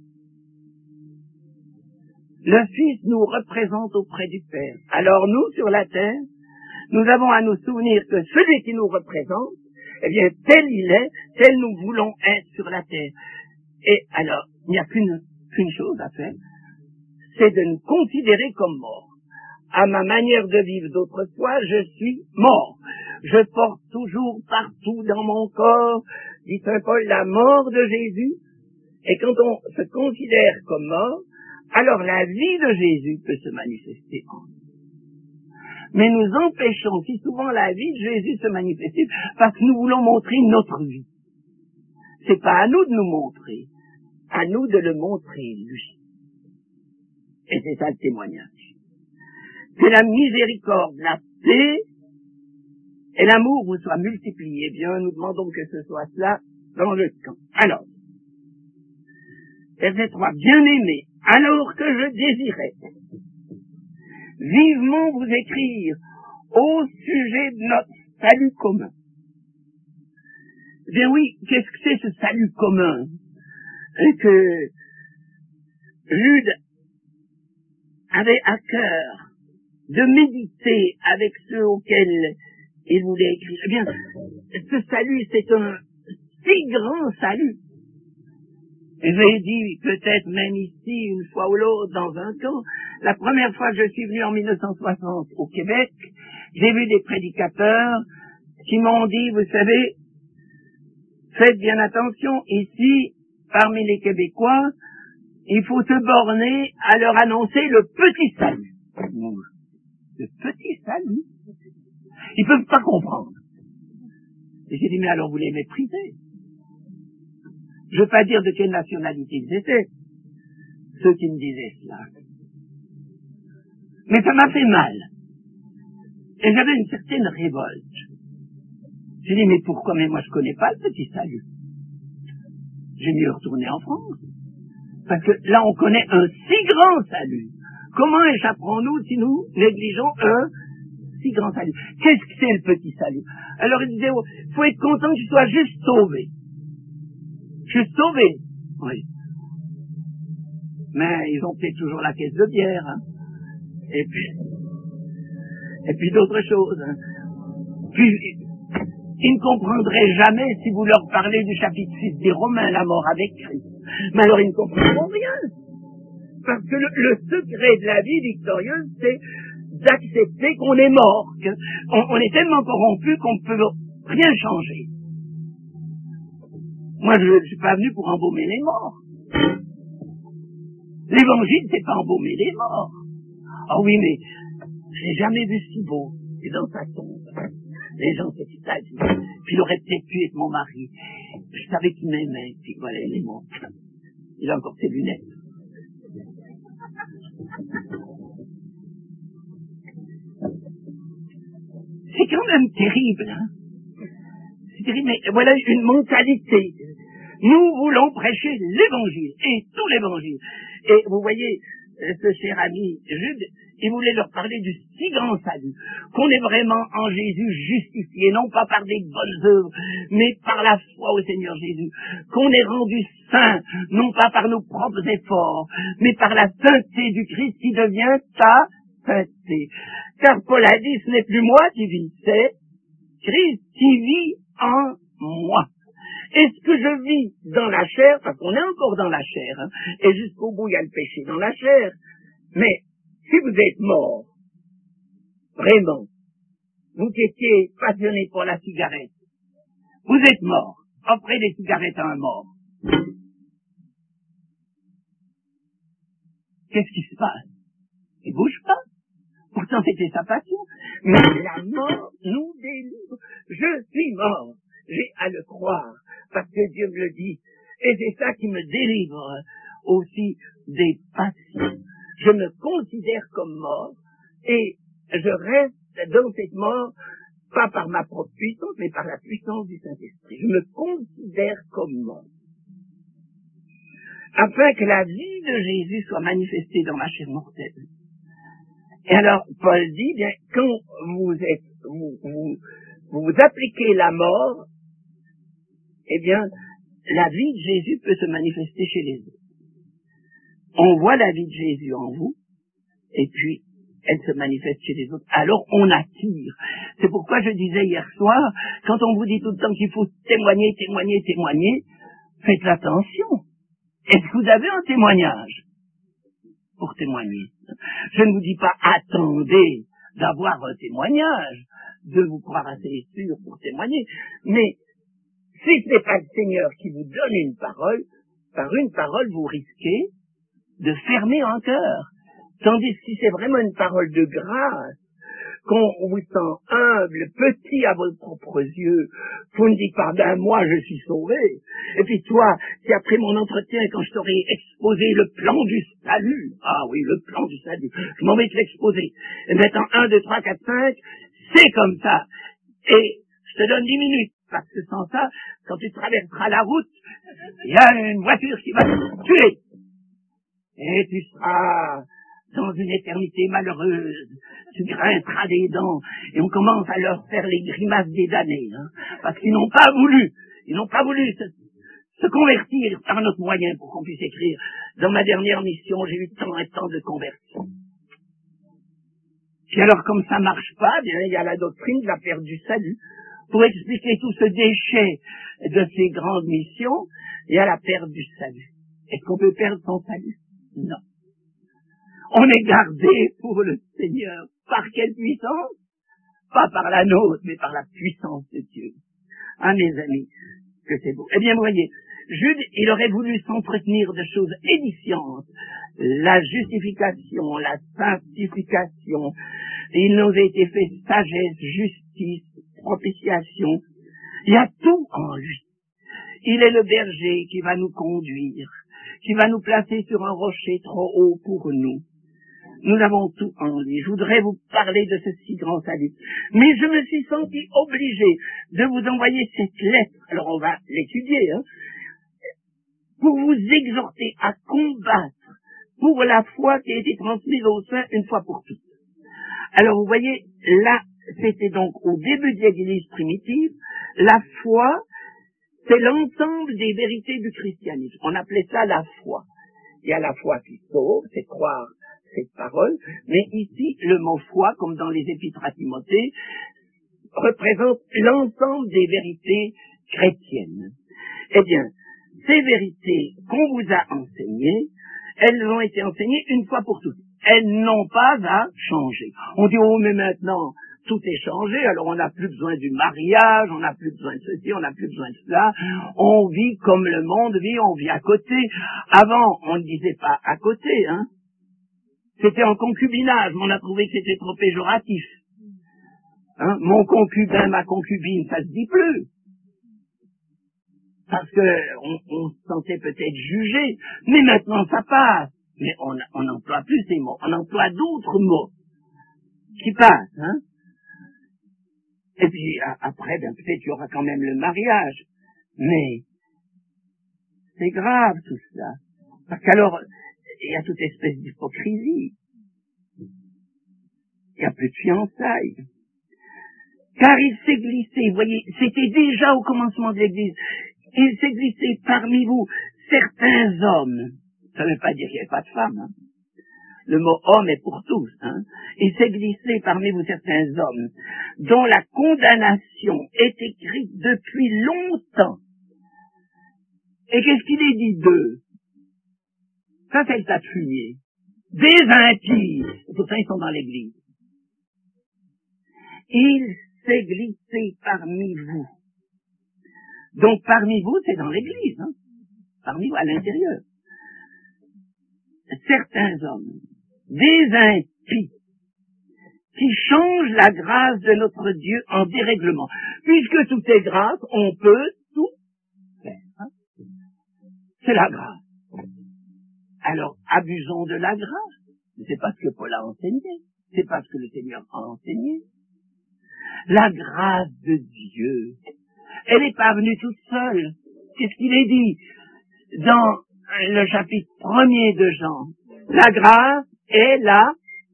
Le Fils nous représente auprès du Père. Alors nous, sur la terre, nous avons à nous souvenir que celui qui nous représente, eh bien, tel il est, tel nous voulons être sur la terre. Et alors, il n'y a qu'une, qu'une chose à faire, c'est de nous considérer comme morts. À ma manière de vivre d'autrefois, je suis mort. Je porte toujours partout dans mon corps, dit saint Paul, la mort de Jésus. Et quand on se considère comme mort, alors la vie de Jésus peut se manifester en nous. Mais nous empêchons si souvent la vie de Jésus se manifester parce que nous voulons montrer notre vie. C'est pas à nous de nous montrer, à nous de le montrer lui. Et c'est ça le témoignage. Que la miséricorde, la paix et l'amour vous soient multipliés. Eh bien, nous demandons que ce soit cela dans le camp. Alors, verset trois, bien-aimés, alors que je désirais vivement vous écrire au sujet de notre salut commun. Eh bien oui, qu'est-ce que c'est ce salut commun et que Jude avait à cœur de méditer avec ceux auxquels il voulait écrire. Eh bien, ce salut, c'est un si grand salut. J'ai dit, peut-être même ici, une fois ou l'autre, dans un temps, la première fois que je suis venu en mille neuf cent soixante au Québec, j'ai vu des prédicateurs qui m'ont dit, vous savez, faites bien attention, ici, parmi les Québécois, il faut se borner à leur annoncer le petit salut. Le petit salut. Ils peuvent pas comprendre. Et j'ai dit, mais alors vous les méprisez. Je veux pas dire de quelle nationalité ils étaient, ceux qui me disaient cela. Mais ça m'a fait mal. Et j'avais une certaine révolte. J'ai dit, mais pourquoi? Mais moi je connais pas le petit salut. J'ai mieux retourner en France. Parce que là on connaît un si grand salut. Comment échapperons-nous si nous négligeons un si grand salut? Qu'est-ce que c'est le petit salut? Alors il disait, oh, faut être content que tu sois juste sauvé. Je suis sauvé. Oui. Mais ils ont peut-être toujours la caisse de bière. Hein. Et puis, et puis d'autres choses. Hein. Puis, ils ne comprendraient jamais si vous leur parlez du chapitre six des Romains, la mort avec Christ. Mais alors ils ne comprendront rien. Parce que le, le secret de la vie victorieuse, c'est d'accepter qu'on est mort. On, on est tellement corrompu qu'on ne peut rien changer. Moi, je ne suis pas venu pour embaumer les morts. L'évangile, c'est pas embaumer les morts. Ah oui, mais j'ai jamais vu si beau que dans sa tombe. Les gens s'extasient. Puis il aurait peut-être pu être mon mari. Je savais qu'il m'aimait. Puis voilà, il est mort. Il a encore ses lunettes. C'est quand même terrible, hein. C'est terrible, mais voilà une mentalité. Nous voulons prêcher l'évangile, et tout l'évangile. Et vous voyez, ce cher ami Jude, il voulait leur parler du si grand salut, qu'on est vraiment en Jésus justifié, non pas par des bonnes œuvres, mais par la foi au Seigneur Jésus, qu'on est rendu saint, non pas par nos propres efforts, mais par la sainteté du Christ qui devient sa sainteté. Car Paul a dit, ce n'est plus moi qui vis, c'est Christ qui vit en moi. Est-ce que je vis dans la chair, parce qu'on est encore dans la chair, hein, et jusqu'au bout il y a le péché dans la chair, mais si vous êtes mort, vraiment, vous qui étiez passionné pour la cigarette, vous êtes mort, offrez des cigarettes à un mort. Qu'est-ce qui se passe? Il bouge pas. Pourtant, c'était sa passion. Mais la mort nous délivre. Je suis mort. J'ai à le croire, parce que Dieu me le dit. Et c'est ça qui me délivre aussi des passions. Je me considère comme mort, et je reste dans cette mort, pas par ma propre puissance, mais par la puissance du Saint-Esprit. Je me considère comme mort. Afin que la vie de Jésus soit manifestée dans ma chair mortelle. Et alors, Paul dit, bien, quand vous êtes, vous, vous, vous, vous appliquez la mort, eh bien, la vie de Jésus peut se manifester chez les autres. On voit la vie de Jésus en vous, et puis, elle se manifeste chez les autres. Alors, on attire. C'est pourquoi je disais hier soir, quand on vous dit tout le temps qu'il faut témoigner, témoigner, témoigner, faites attention. Est-ce que vous avez un témoignage pour témoigner? Je ne vous dis pas attendez d'avoir un témoignage, de vous croire assez sûr pour témoigner, mais si ce n'est pas le Seigneur qui vous donne une parole, par une parole vous risquez de fermer un cœur. Tandis que si c'est vraiment une parole de grâce, qu'on vous sent humble, petit à vos propres yeux, vous ne dites pas, ben moi je suis sauvé. Et puis toi, si après mon entretien, quand je t'aurai exposé le plan du salut, ah oui, le plan du salut, je m'en vais te l'exposer. Et maintenant, un, deux, trois, quatre, cinq, c'est comme ça. Et je te donne dix minutes, parce que sans ça, quand tu traverseras la route, il y a une voiture qui va te tuer. Et tu seras dans une éternité malheureuse, tu grinceras des dents, et on commence à leur faire les grimaces des damnés, hein, parce qu'ils n'ont pas voulu, ils n'ont pas voulu se, se convertir par notre moyen pour qu'on puisse écrire. Dans ma dernière mission, j'ai eu tant et tant de conversions. Puis alors, comme ça marche pas, bien, il y a la doctrine de la perte du salut. Pour expliquer tout ce déchet de ces grandes missions, il y a la perte du salut. Est-ce qu'on peut perdre son salut? Non. On est gardé pour le Seigneur. Par quelle puissance? Pas par la nôtre, mais par la puissance de Dieu. Ah, mes amis, que c'est beau. Eh bien, vous voyez, Jude, il aurait voulu s'entretenir de choses édifiantes. La justification, la sanctification. Il nous a été fait sagesse, justice, propitiation. Il y a tout en lui. Il est le berger qui va nous conduire, qui va nous placer sur un rocher trop haut pour nous. Nous avons tout en lui. Je voudrais vous parler de ce si grand salut. Mais je me suis senti obligé de vous envoyer cette lettre. Alors on va l'étudier, hein, pour vous exhorter à combattre pour la foi qui a été transmise aux saints une fois pour toutes. Alors vous voyez, là, c'était donc au début de l'Église primitive, la foi, c'est l'ensemble des vérités du christianisme. On appelait ça la foi. Il y a la foi qui sauve, c'est croire cette parole, mais ici, le mot foi, comme dans les épîtres à Timothée, représente l'ensemble des vérités chrétiennes. Eh bien, ces vérités qu'on vous a enseignées, elles ont été enseignées une fois pour toutes. Elles n'ont pas à changer. On dit, oh, mais maintenant, tout est changé, alors on n'a plus besoin du mariage, on n'a plus besoin de ceci, on n'a plus besoin de cela. On vit comme le monde vit, on vit à côté. Avant, on ne disait pas à côté, hein. C'était en concubinage, mais on a trouvé que c'était trop péjoratif. Hein? Mon concubin, ma concubine, ça se dit plus. Parce que on, on se sentait peut-être jugé, mais maintenant ça passe. Mais on n'emploie plus ces mots, on emploie d'autres mots qui passent. Hein? Et puis à, après, ben, peut-être qu'il y aura quand même le mariage. Mais c'est grave tout cela. Parce qu'alors, il y a toute espèce d'hypocrisie. Il n'y a plus de fiançailles. Car il s'est glissé, vous voyez, c'était déjà au commencement de l'Église, il s'est glissé parmi vous certains hommes. Ça ne veut pas dire qu'il n'y avait pas de femmes. Hein. Le mot homme est pour tous. Hein. Il s'est glissé parmi vous certains hommes dont la condamnation est écrite depuis longtemps. Et qu'est-ce qu'il est dit d'eux? Ça, c'est le tas de fumier. Des impies. Pourtant, ils sont dans l'Église. Il s'est glissé parmi vous. Donc, parmi vous, c'est dans l'Église. Hein. Parmi vous, à l'intérieur. certains hommes, des impies, qui changent la grâce de notre Dieu en dérèglement. Puisque tout est grâce, on peut tout faire. Hein? C'est la grâce. Alors, abusons de la grâce. C'est pas ce que Paul a enseigné. C'est pas ce que le Seigneur a enseigné. La grâce de Dieu, elle n'est pas venue toute seule. Qu'est-ce qu'il est dit dans le chapitre premier de Jean? La grâce est la...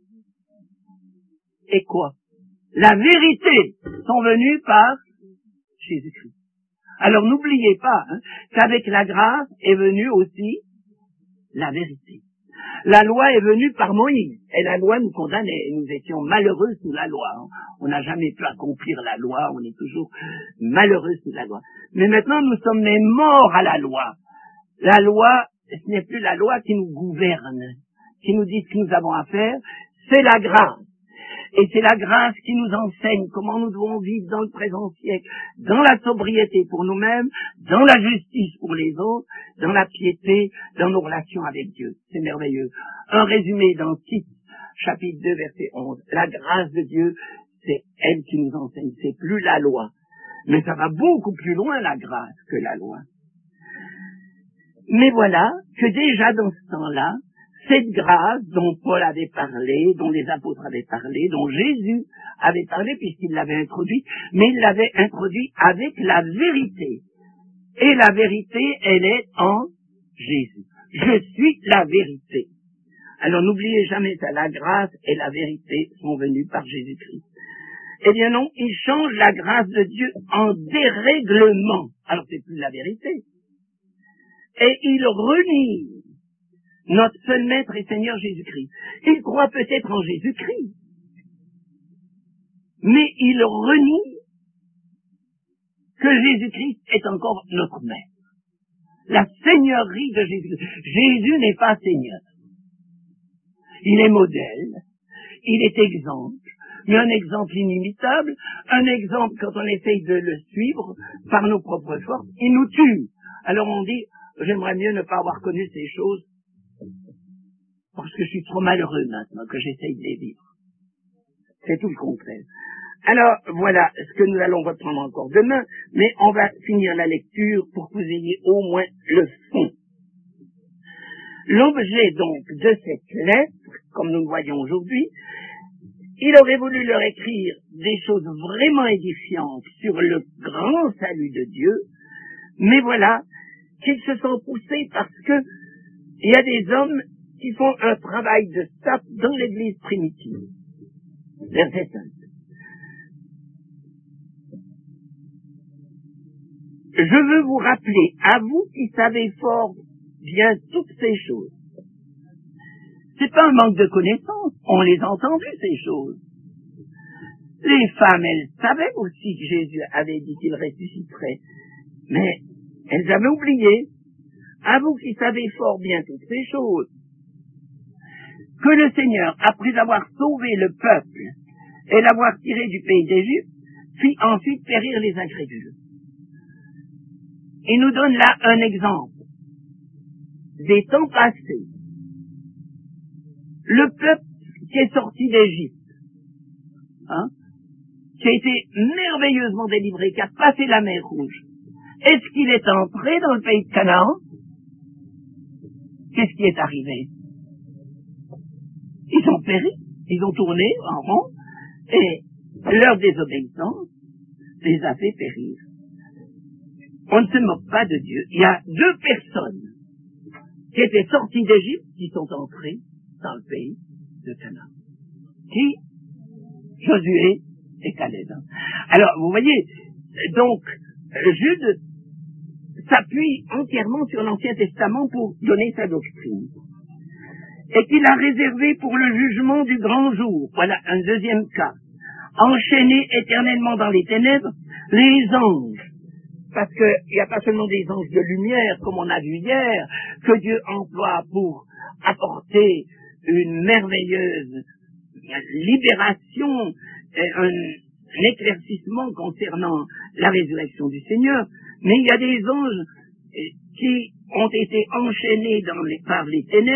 Et quoi? La vérité sont venues par Jésus-Christ. Alors n'oubliez pas hein, qu'avec la grâce est venue aussi la vérité. La loi est venue par Moïse, et la loi nous condamnait. Nous étions malheureux sous la loi. On n'a jamais pu accomplir la loi, on est toujours malheureux sous la loi. Mais maintenant, nous sommes nés morts à la loi. La loi, ce n'est plus la loi qui nous gouverne, qui nous dit ce que nous avons à faire, c'est la grâce. Et c'est la grâce qui nous enseigne comment nous devons vivre dans le présent siècle, dans la sobriété pour nous-mêmes, dans la justice pour les autres, dans la piété, dans nos relations avec Dieu. C'est merveilleux. Un résumé dans Tite, chapitre deux, verset onze. La grâce de Dieu, c'est elle qui nous enseigne. C'est plus la loi. Mais ça va beaucoup plus loin, la grâce, que la loi. Mais voilà que déjà dans ce temps-là, cette grâce dont Paul avait parlé, dont les apôtres avaient parlé, dont Jésus avait parlé puisqu'il l'avait introduit, mais il l'avait introduit avec la vérité. Et la vérité, elle est en Jésus. Je suis la vérité. Alors n'oubliez jamais ça, la grâce et la vérité sont venues par Jésus-Christ. Eh bien non, il change la grâce de Dieu en dérèglement. Alors c'est plus la vérité. Et il renie notre seul Maître et Seigneur Jésus-Christ. Il croit peut-être en Jésus-Christ, mais il renie que Jésus-Christ est encore notre Maître. La seigneurie de Jésus-Christ. Jésus n'est pas Seigneur. Il est modèle, il est exemple, mais un exemple inimitable, un exemple quand on essaye de le suivre par nos propres forces, il nous tue. Alors on dit, j'aimerais mieux ne pas avoir connu ces choses, parce que je suis trop malheureux maintenant que j'essaye de les vivre. C'est tout le contraire. Alors, voilà ce que nous allons reprendre encore demain, mais on va finir la lecture pour que vous ayez au moins le fond. L'objet donc de cette lettre, comme nous le voyons aujourd'hui, il aurait voulu leur écrire des choses vraiment édifiantes sur le grand salut de Dieu, mais voilà qu'ils se sont poussés parce que il y a des hommes qui font un travail de sape dans l'église primitive. Verset cinq. Je veux vous rappeler, à vous qui savez fort bien toutes ces choses. C'est pas un manque de connaissances, on les a entendues ces choses. Les femmes, elles savaient aussi que Jésus avait dit qu'il ressusciterait, mais elles avaient oublié. À vous qui savez fort bien toutes ces choses, que le Seigneur, après avoir sauvé le peuple et l'avoir tiré du pays d'Égypte, fit ensuite périr les incrédules. Il nous donne là un exemple des temps passés. Le peuple qui est sorti d'Égypte, hein, qui a été merveilleusement délivré, qui a passé la mer Rouge, est-ce qu'il est entré dans le pays de Canaan? Qu'est-ce qui est arrivé? Ils ont péri, ils ont tourné en rond, et leur désobéissance les a fait périr. On ne se moque pas de Dieu. Il y a deux personnes qui étaient sorties d'Égypte qui sont entrées dans le pays de Canaan. Qui? Josué et Caleb. Alors, vous voyez, donc, Jude s'appuie entièrement sur l'Ancien Testament pour donner sa doctrine. Et qu'il a réservé pour le jugement du grand jour. Voilà un deuxième cas. Enchaînés éternellement dans les ténèbres, les anges. Parce qu'il n'y a pas seulement des anges de lumière, comme on a vu hier, que Dieu emploie pour apporter une merveilleuse libération, un, un éclaircissement concernant la résurrection du Seigneur, mais il y a des anges qui ont été enchaînés dans les, par les ténèbres,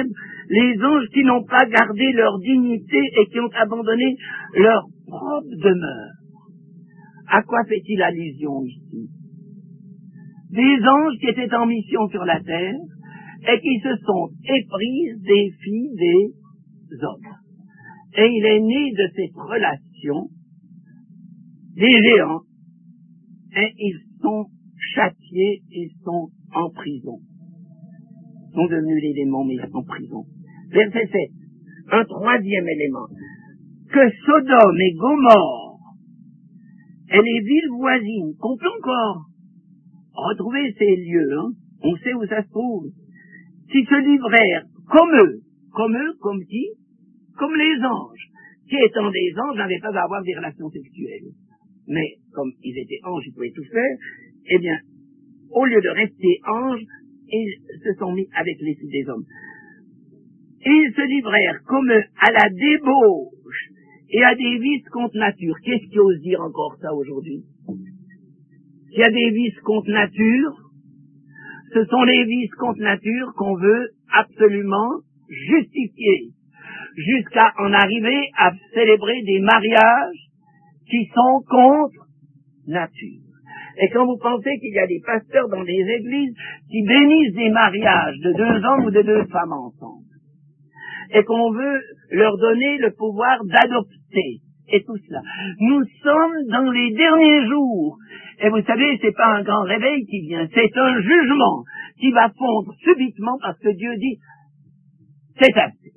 les anges qui n'ont pas gardé leur dignité et qui ont abandonné leur propre demeure. À quoi fait-il allusion ici? Des anges qui étaient en mission sur la terre et qui se sont éprises des filles des hommes. Et il est né de cette relation des géants et ils sont châtiés, ils sont en prison. Ils sont devenus l'élément, mais ils sont en prison. Verset sept. Un troisième élément. Que Sodome et Gomorrhe et les villes voisines, qu'on peut encore retrouver ces lieux, hein, on sait où ça se trouve, qui se livrèrent comme eux, comme eux, comme qui? Comme les anges, qui étant des anges n'avaient pas à avoir des relations sexuelles. Mais comme ils étaient anges, ils pouvaient tout faire, eh bien, au lieu de rester anges, ils se sont mis avec les filles des hommes. Ils se livrèrent comme eux à la débauche et à des vices contre nature. Qu'est-ce qui ose dire encore ça aujourd'hui? S'il y a des vices contre nature, ce sont les vices contre nature qu'on veut absolument justifier, jusqu'à en arriver à célébrer des mariages qui sont contre nature. Et quand vous pensez qu'il y a des pasteurs dans des églises qui bénissent des mariages de deux hommes ou de deux femmes ensemble, et qu'on veut leur donner le pouvoir d'adopter, et tout cela. Nous sommes dans les derniers jours. Et vous savez, c'est pas un grand réveil qui vient, c'est un jugement qui va fondre subitement parce que Dieu dit, c'est assez.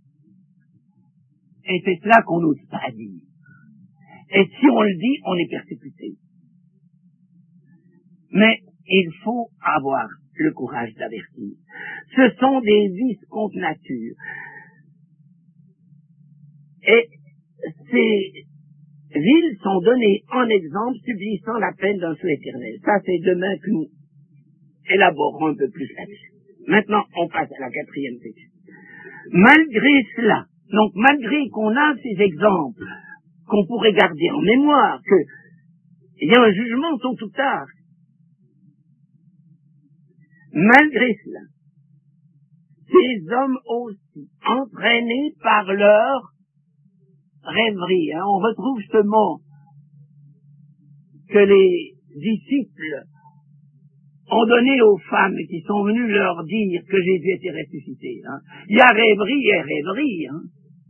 Et c'est cela qu'on n'ose pas dire. Et si on le dit, on est persécuté. Mais il faut avoir le courage d'avertir. Ce sont des vices contre nature. Et ces villes sont données en exemple, subissant la peine d'un feu éternel. Ça, c'est demain que nous élaborerons un peu plus là-dessus. Maintenant, on passe à la quatrième section. Malgré cela, donc malgré qu'on a ces exemples, qu'on pourrait garder en mémoire, qu'il y a un jugement tôt ou tard, malgré cela, ces hommes aussi, entraînés par leur rêverie, hein, on retrouve ce mot que les disciples ont donné aux femmes qui sont venues leur dire que Jésus était ressuscité. Hein. Il y a rêverie et rêverie. Hein.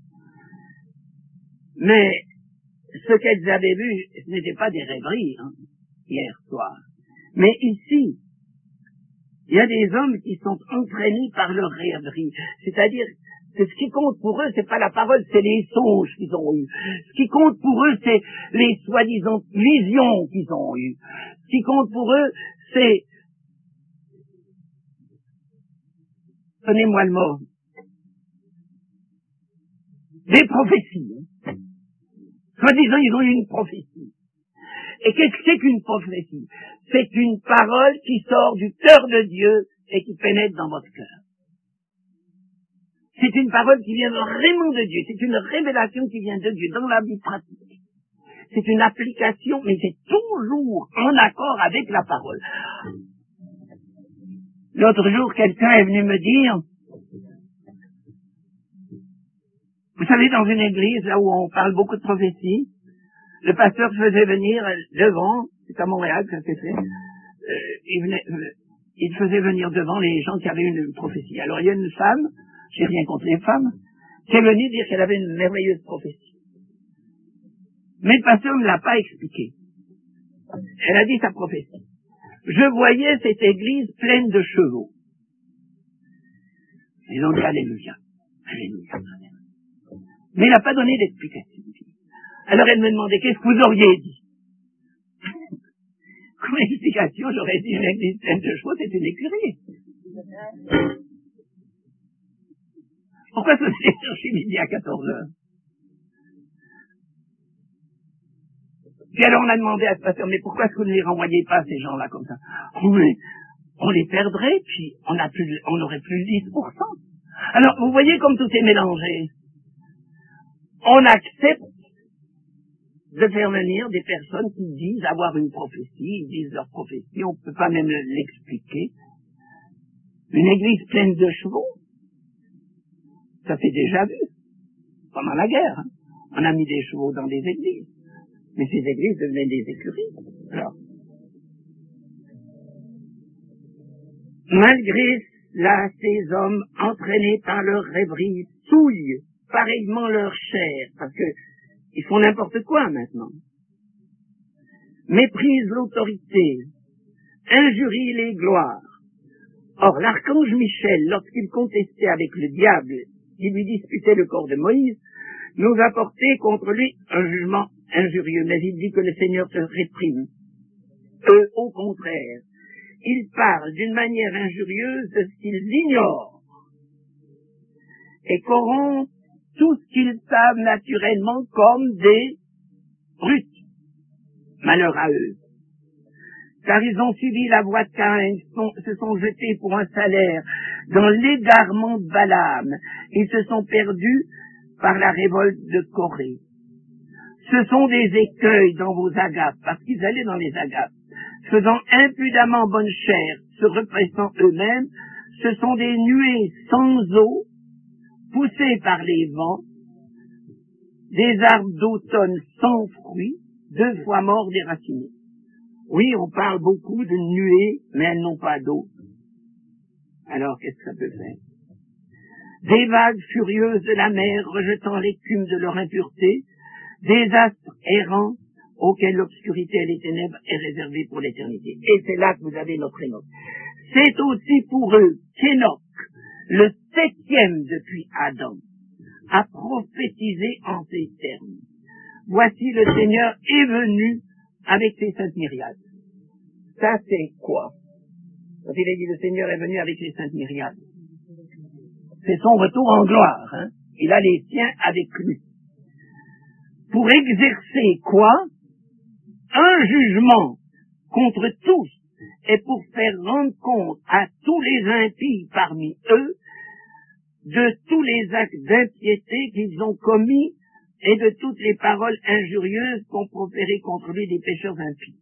Mais ce qu'elles avaient vu, ce n'était pas des rêveries, hein, hier soir. Mais ici, il y a des hommes qui sont entraînés par leur rêverie. C'est-à-dire que ce qui compte pour eux, c'est pas la parole, c'est les songes qu'ils ont eus. Ce qui compte pour eux, c'est les soi-disant visions qu'ils ont eues. Ce qui compte pour eux, c'est, donnez-moi le mot, des prophéties. Hein. Soi-disant, ils ont eu une prophétie. Et qu'est-ce que c'est qu'une prophétie? C'est une parole qui sort du cœur de Dieu et qui pénètre dans votre cœur. C'est une parole qui vient vraiment de Dieu. C'est une révélation qui vient de Dieu dans la vie pratique. C'est une application, mais c'est toujours en accord avec la parole. L'autre jour, quelqu'un est venu me dire, vous savez, dans une église, là où on parle beaucoup de prophétie, le pasteur faisait venir devant, c'est à Montréal que ça s'est fait, euh, il, venait, euh, il faisait venir devant les gens qui avaient une, une prophétie. Alors il y a une femme, j'ai rien contre les femmes, qui est venue dire qu'elle avait une merveilleuse prophétie. Mais le pasteur ne l'a pas expliqué. Elle a dit sa prophétie. Je voyais cette église pleine de chevaux. Ils ont dit Alléluia. Alléluia. Mais il n'a pas donné d'explication. Alors elle me demandait, qu'est-ce que vous auriez dit? Comme explication, j'aurais dit une église pleine de chevaux, c'est une écurie. Pourquoi se fait chercher midi à quatorze heures? Puis alors on a demandé à ce pasteur, mais pourquoi est-ce que vous ne les renvoyez pas, ces gens-là, comme ça? Oui, on les perdrait, puis on a plus, on n'aurait plus dix pour cent. Alors, vous voyez comme tout est mélangé. On accepte de faire venir des personnes qui disent avoir une prophétie, ils disent leur prophétie, on ne peut pas même l'expliquer. Une église pleine de chevaux. Ça s'est déjà vu pendant la guerre. Hein. On a mis des chevaux dans des églises. Mais ces églises devenaient des écuries. Alors, malgré cela, ces hommes, entraînés par leur rêverie, souillent pareillement leur chair, parce que ils font n'importe quoi maintenant. Méprisent l'autorité, injurient les gloires. Or, l'archange Michel, lorsqu'il contestait avec le diable, qui lui disputait le corps de Moïse, nous a porté contre lui un jugement injurieux, mais il dit que le Seigneur se réprime. Eux, au contraire, ils parlent d'une manière injurieuse de ce qu'ils ignorent et corrompent tout ce qu'ils savent naturellement comme des brutes. Malheur à eux. Car ils ont suivi la voie de Caïn, ils sont, se sont jetés pour un salaire dans l'égarement de Balaam. Ils se sont perdus par la révolte de Corée. Ce sont des écueils dans vos agapes, parce qu'ils allaient dans les agapes, faisant impudemment bonne chair, se repressant eux-mêmes. Ce sont des nuées sans eau, poussées par les vents, des arbres d'automne sans fruits, deux fois morts déracinés. Oui, on parle beaucoup de nuées, mais elles n'ont pas d'eau. Alors, qu'est-ce que ça peut faire? Des vagues furieuses de la mer rejetant l'écume de leur impureté, des astres errants auxquels l'obscurité et les ténèbres est réservée pour l'éternité. Et c'est là que vous avez notre Enoch. C'est aussi pour eux qu'Enoch, le septième depuis Adam, a prophétisé en ces termes. Voici le Seigneur est venu avec ses saintes myriades. Ça, c'est quoi? Quand il a dit le Seigneur est venu avec ses saintes myriades, c'est son retour en gloire. Hein? Il a les siens avec lui. Pour exercer quoi? Un jugement contre tous et pour faire rendre compte à tous les impies parmi eux de tous les actes d'impiété qu'ils ont commis et de toutes les paroles injurieuses qu'ont proférées contre lui des pécheurs impies.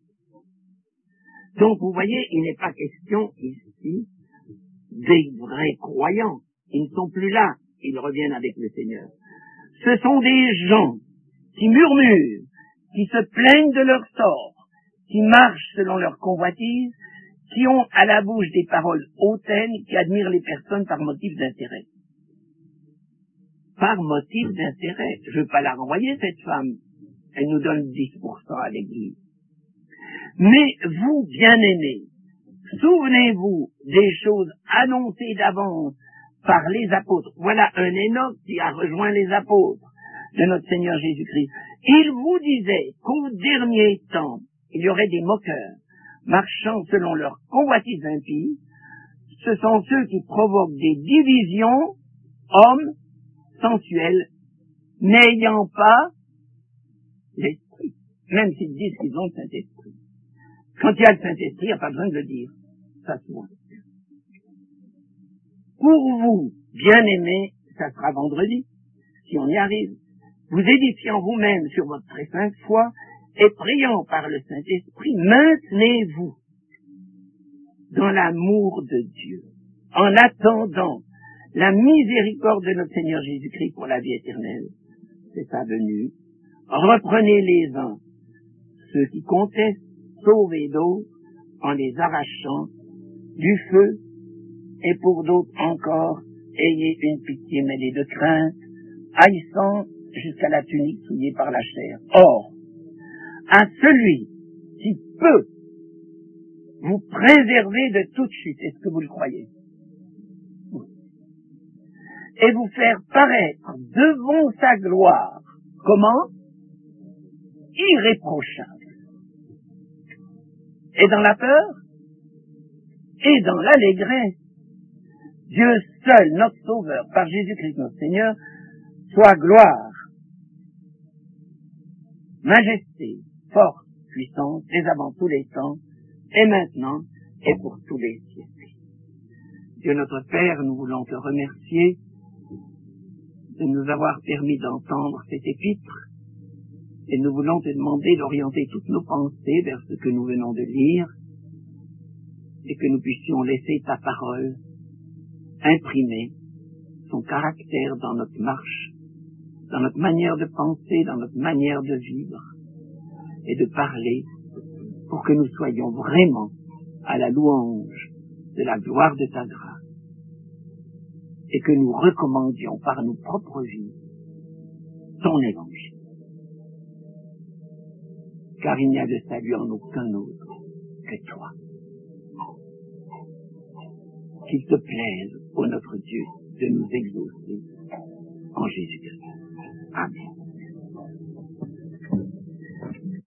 Donc, vous voyez, il n'est pas question ici des vrais croyants. Ils ne sont plus là. Ils reviennent avec le Seigneur. Ce sont des gens qui murmurent, qui se plaignent de leur sort, qui marchent selon leur convoitise, qui ont à la bouche des paroles hautaines, qui admirent les personnes par motif d'intérêt. Par motif d'intérêt. Je ne veux pas la renvoyer, cette femme. Elle nous donne dix pour cent à l'église. Mais vous, bien-aimés, souvenez-vous des choses annoncées d'avance par les apôtres. Voilà un Enoch qui a rejoint les apôtres de notre Seigneur Jésus-Christ. Il vous disait qu'au dernier temps, il y aurait des moqueurs, marchant selon leur convoitise impie. Ce sont ceux qui provoquent des divisions, hommes, sensuels, n'ayant pas l'esprit, même s'ils disent qu'ils ont le Saint-Esprit. Quand il y a le Saint-Esprit, il n'y a pas besoin de le dire. Ça se voit. Pour vous, bien-aimés, ça sera vendredi, si on y arrive, vous édifiant vous-même sur votre très sainte foi et priant par le Saint-Esprit, maintenez-vous dans l'amour de Dieu, en attendant la miséricorde de notre Seigneur Jésus-Christ pour la vie éternelle. C'est sa venue. Reprenez les uns, ceux qui contestent, sauvez d'autres, en les arrachant du feu, et pour d'autres encore, ayez une pitié mêlée de crainte, haïssant jusqu'à la tunique souillée par la chair. Or, à celui qui peut vous préserver de toute chute, est-ce que vous le croyez? Oui. Et vous faire paraître devant sa gloire, comment? Irréprochable. Et dans la peur, et dans l'allégresse, Dieu seul, notre Sauveur, par Jésus-Christ notre Seigneur, soit gloire, majesté, force, puissance, dès avant tous les temps, et maintenant, et pour tous les siècles. Dieu notre Père, nous voulons te remercier de nous avoir permis d'entendre cet épître, et nous voulons te demander d'orienter toutes nos pensées vers ce que nous venons de lire, et que nous puissions laisser ta parole imprimée son caractère dans notre marche, dans notre manière de penser, dans notre manière de vivre et de parler, pour que nous soyons vraiment à la louange de la gloire de ta grâce et que nous recommandions par nos propres vies ton évangile. Car il n'y a de salut en aucun autre que toi. Qu'il te plaise, ô notre Dieu, de nous exaucer en Jésus-Christ. Amen.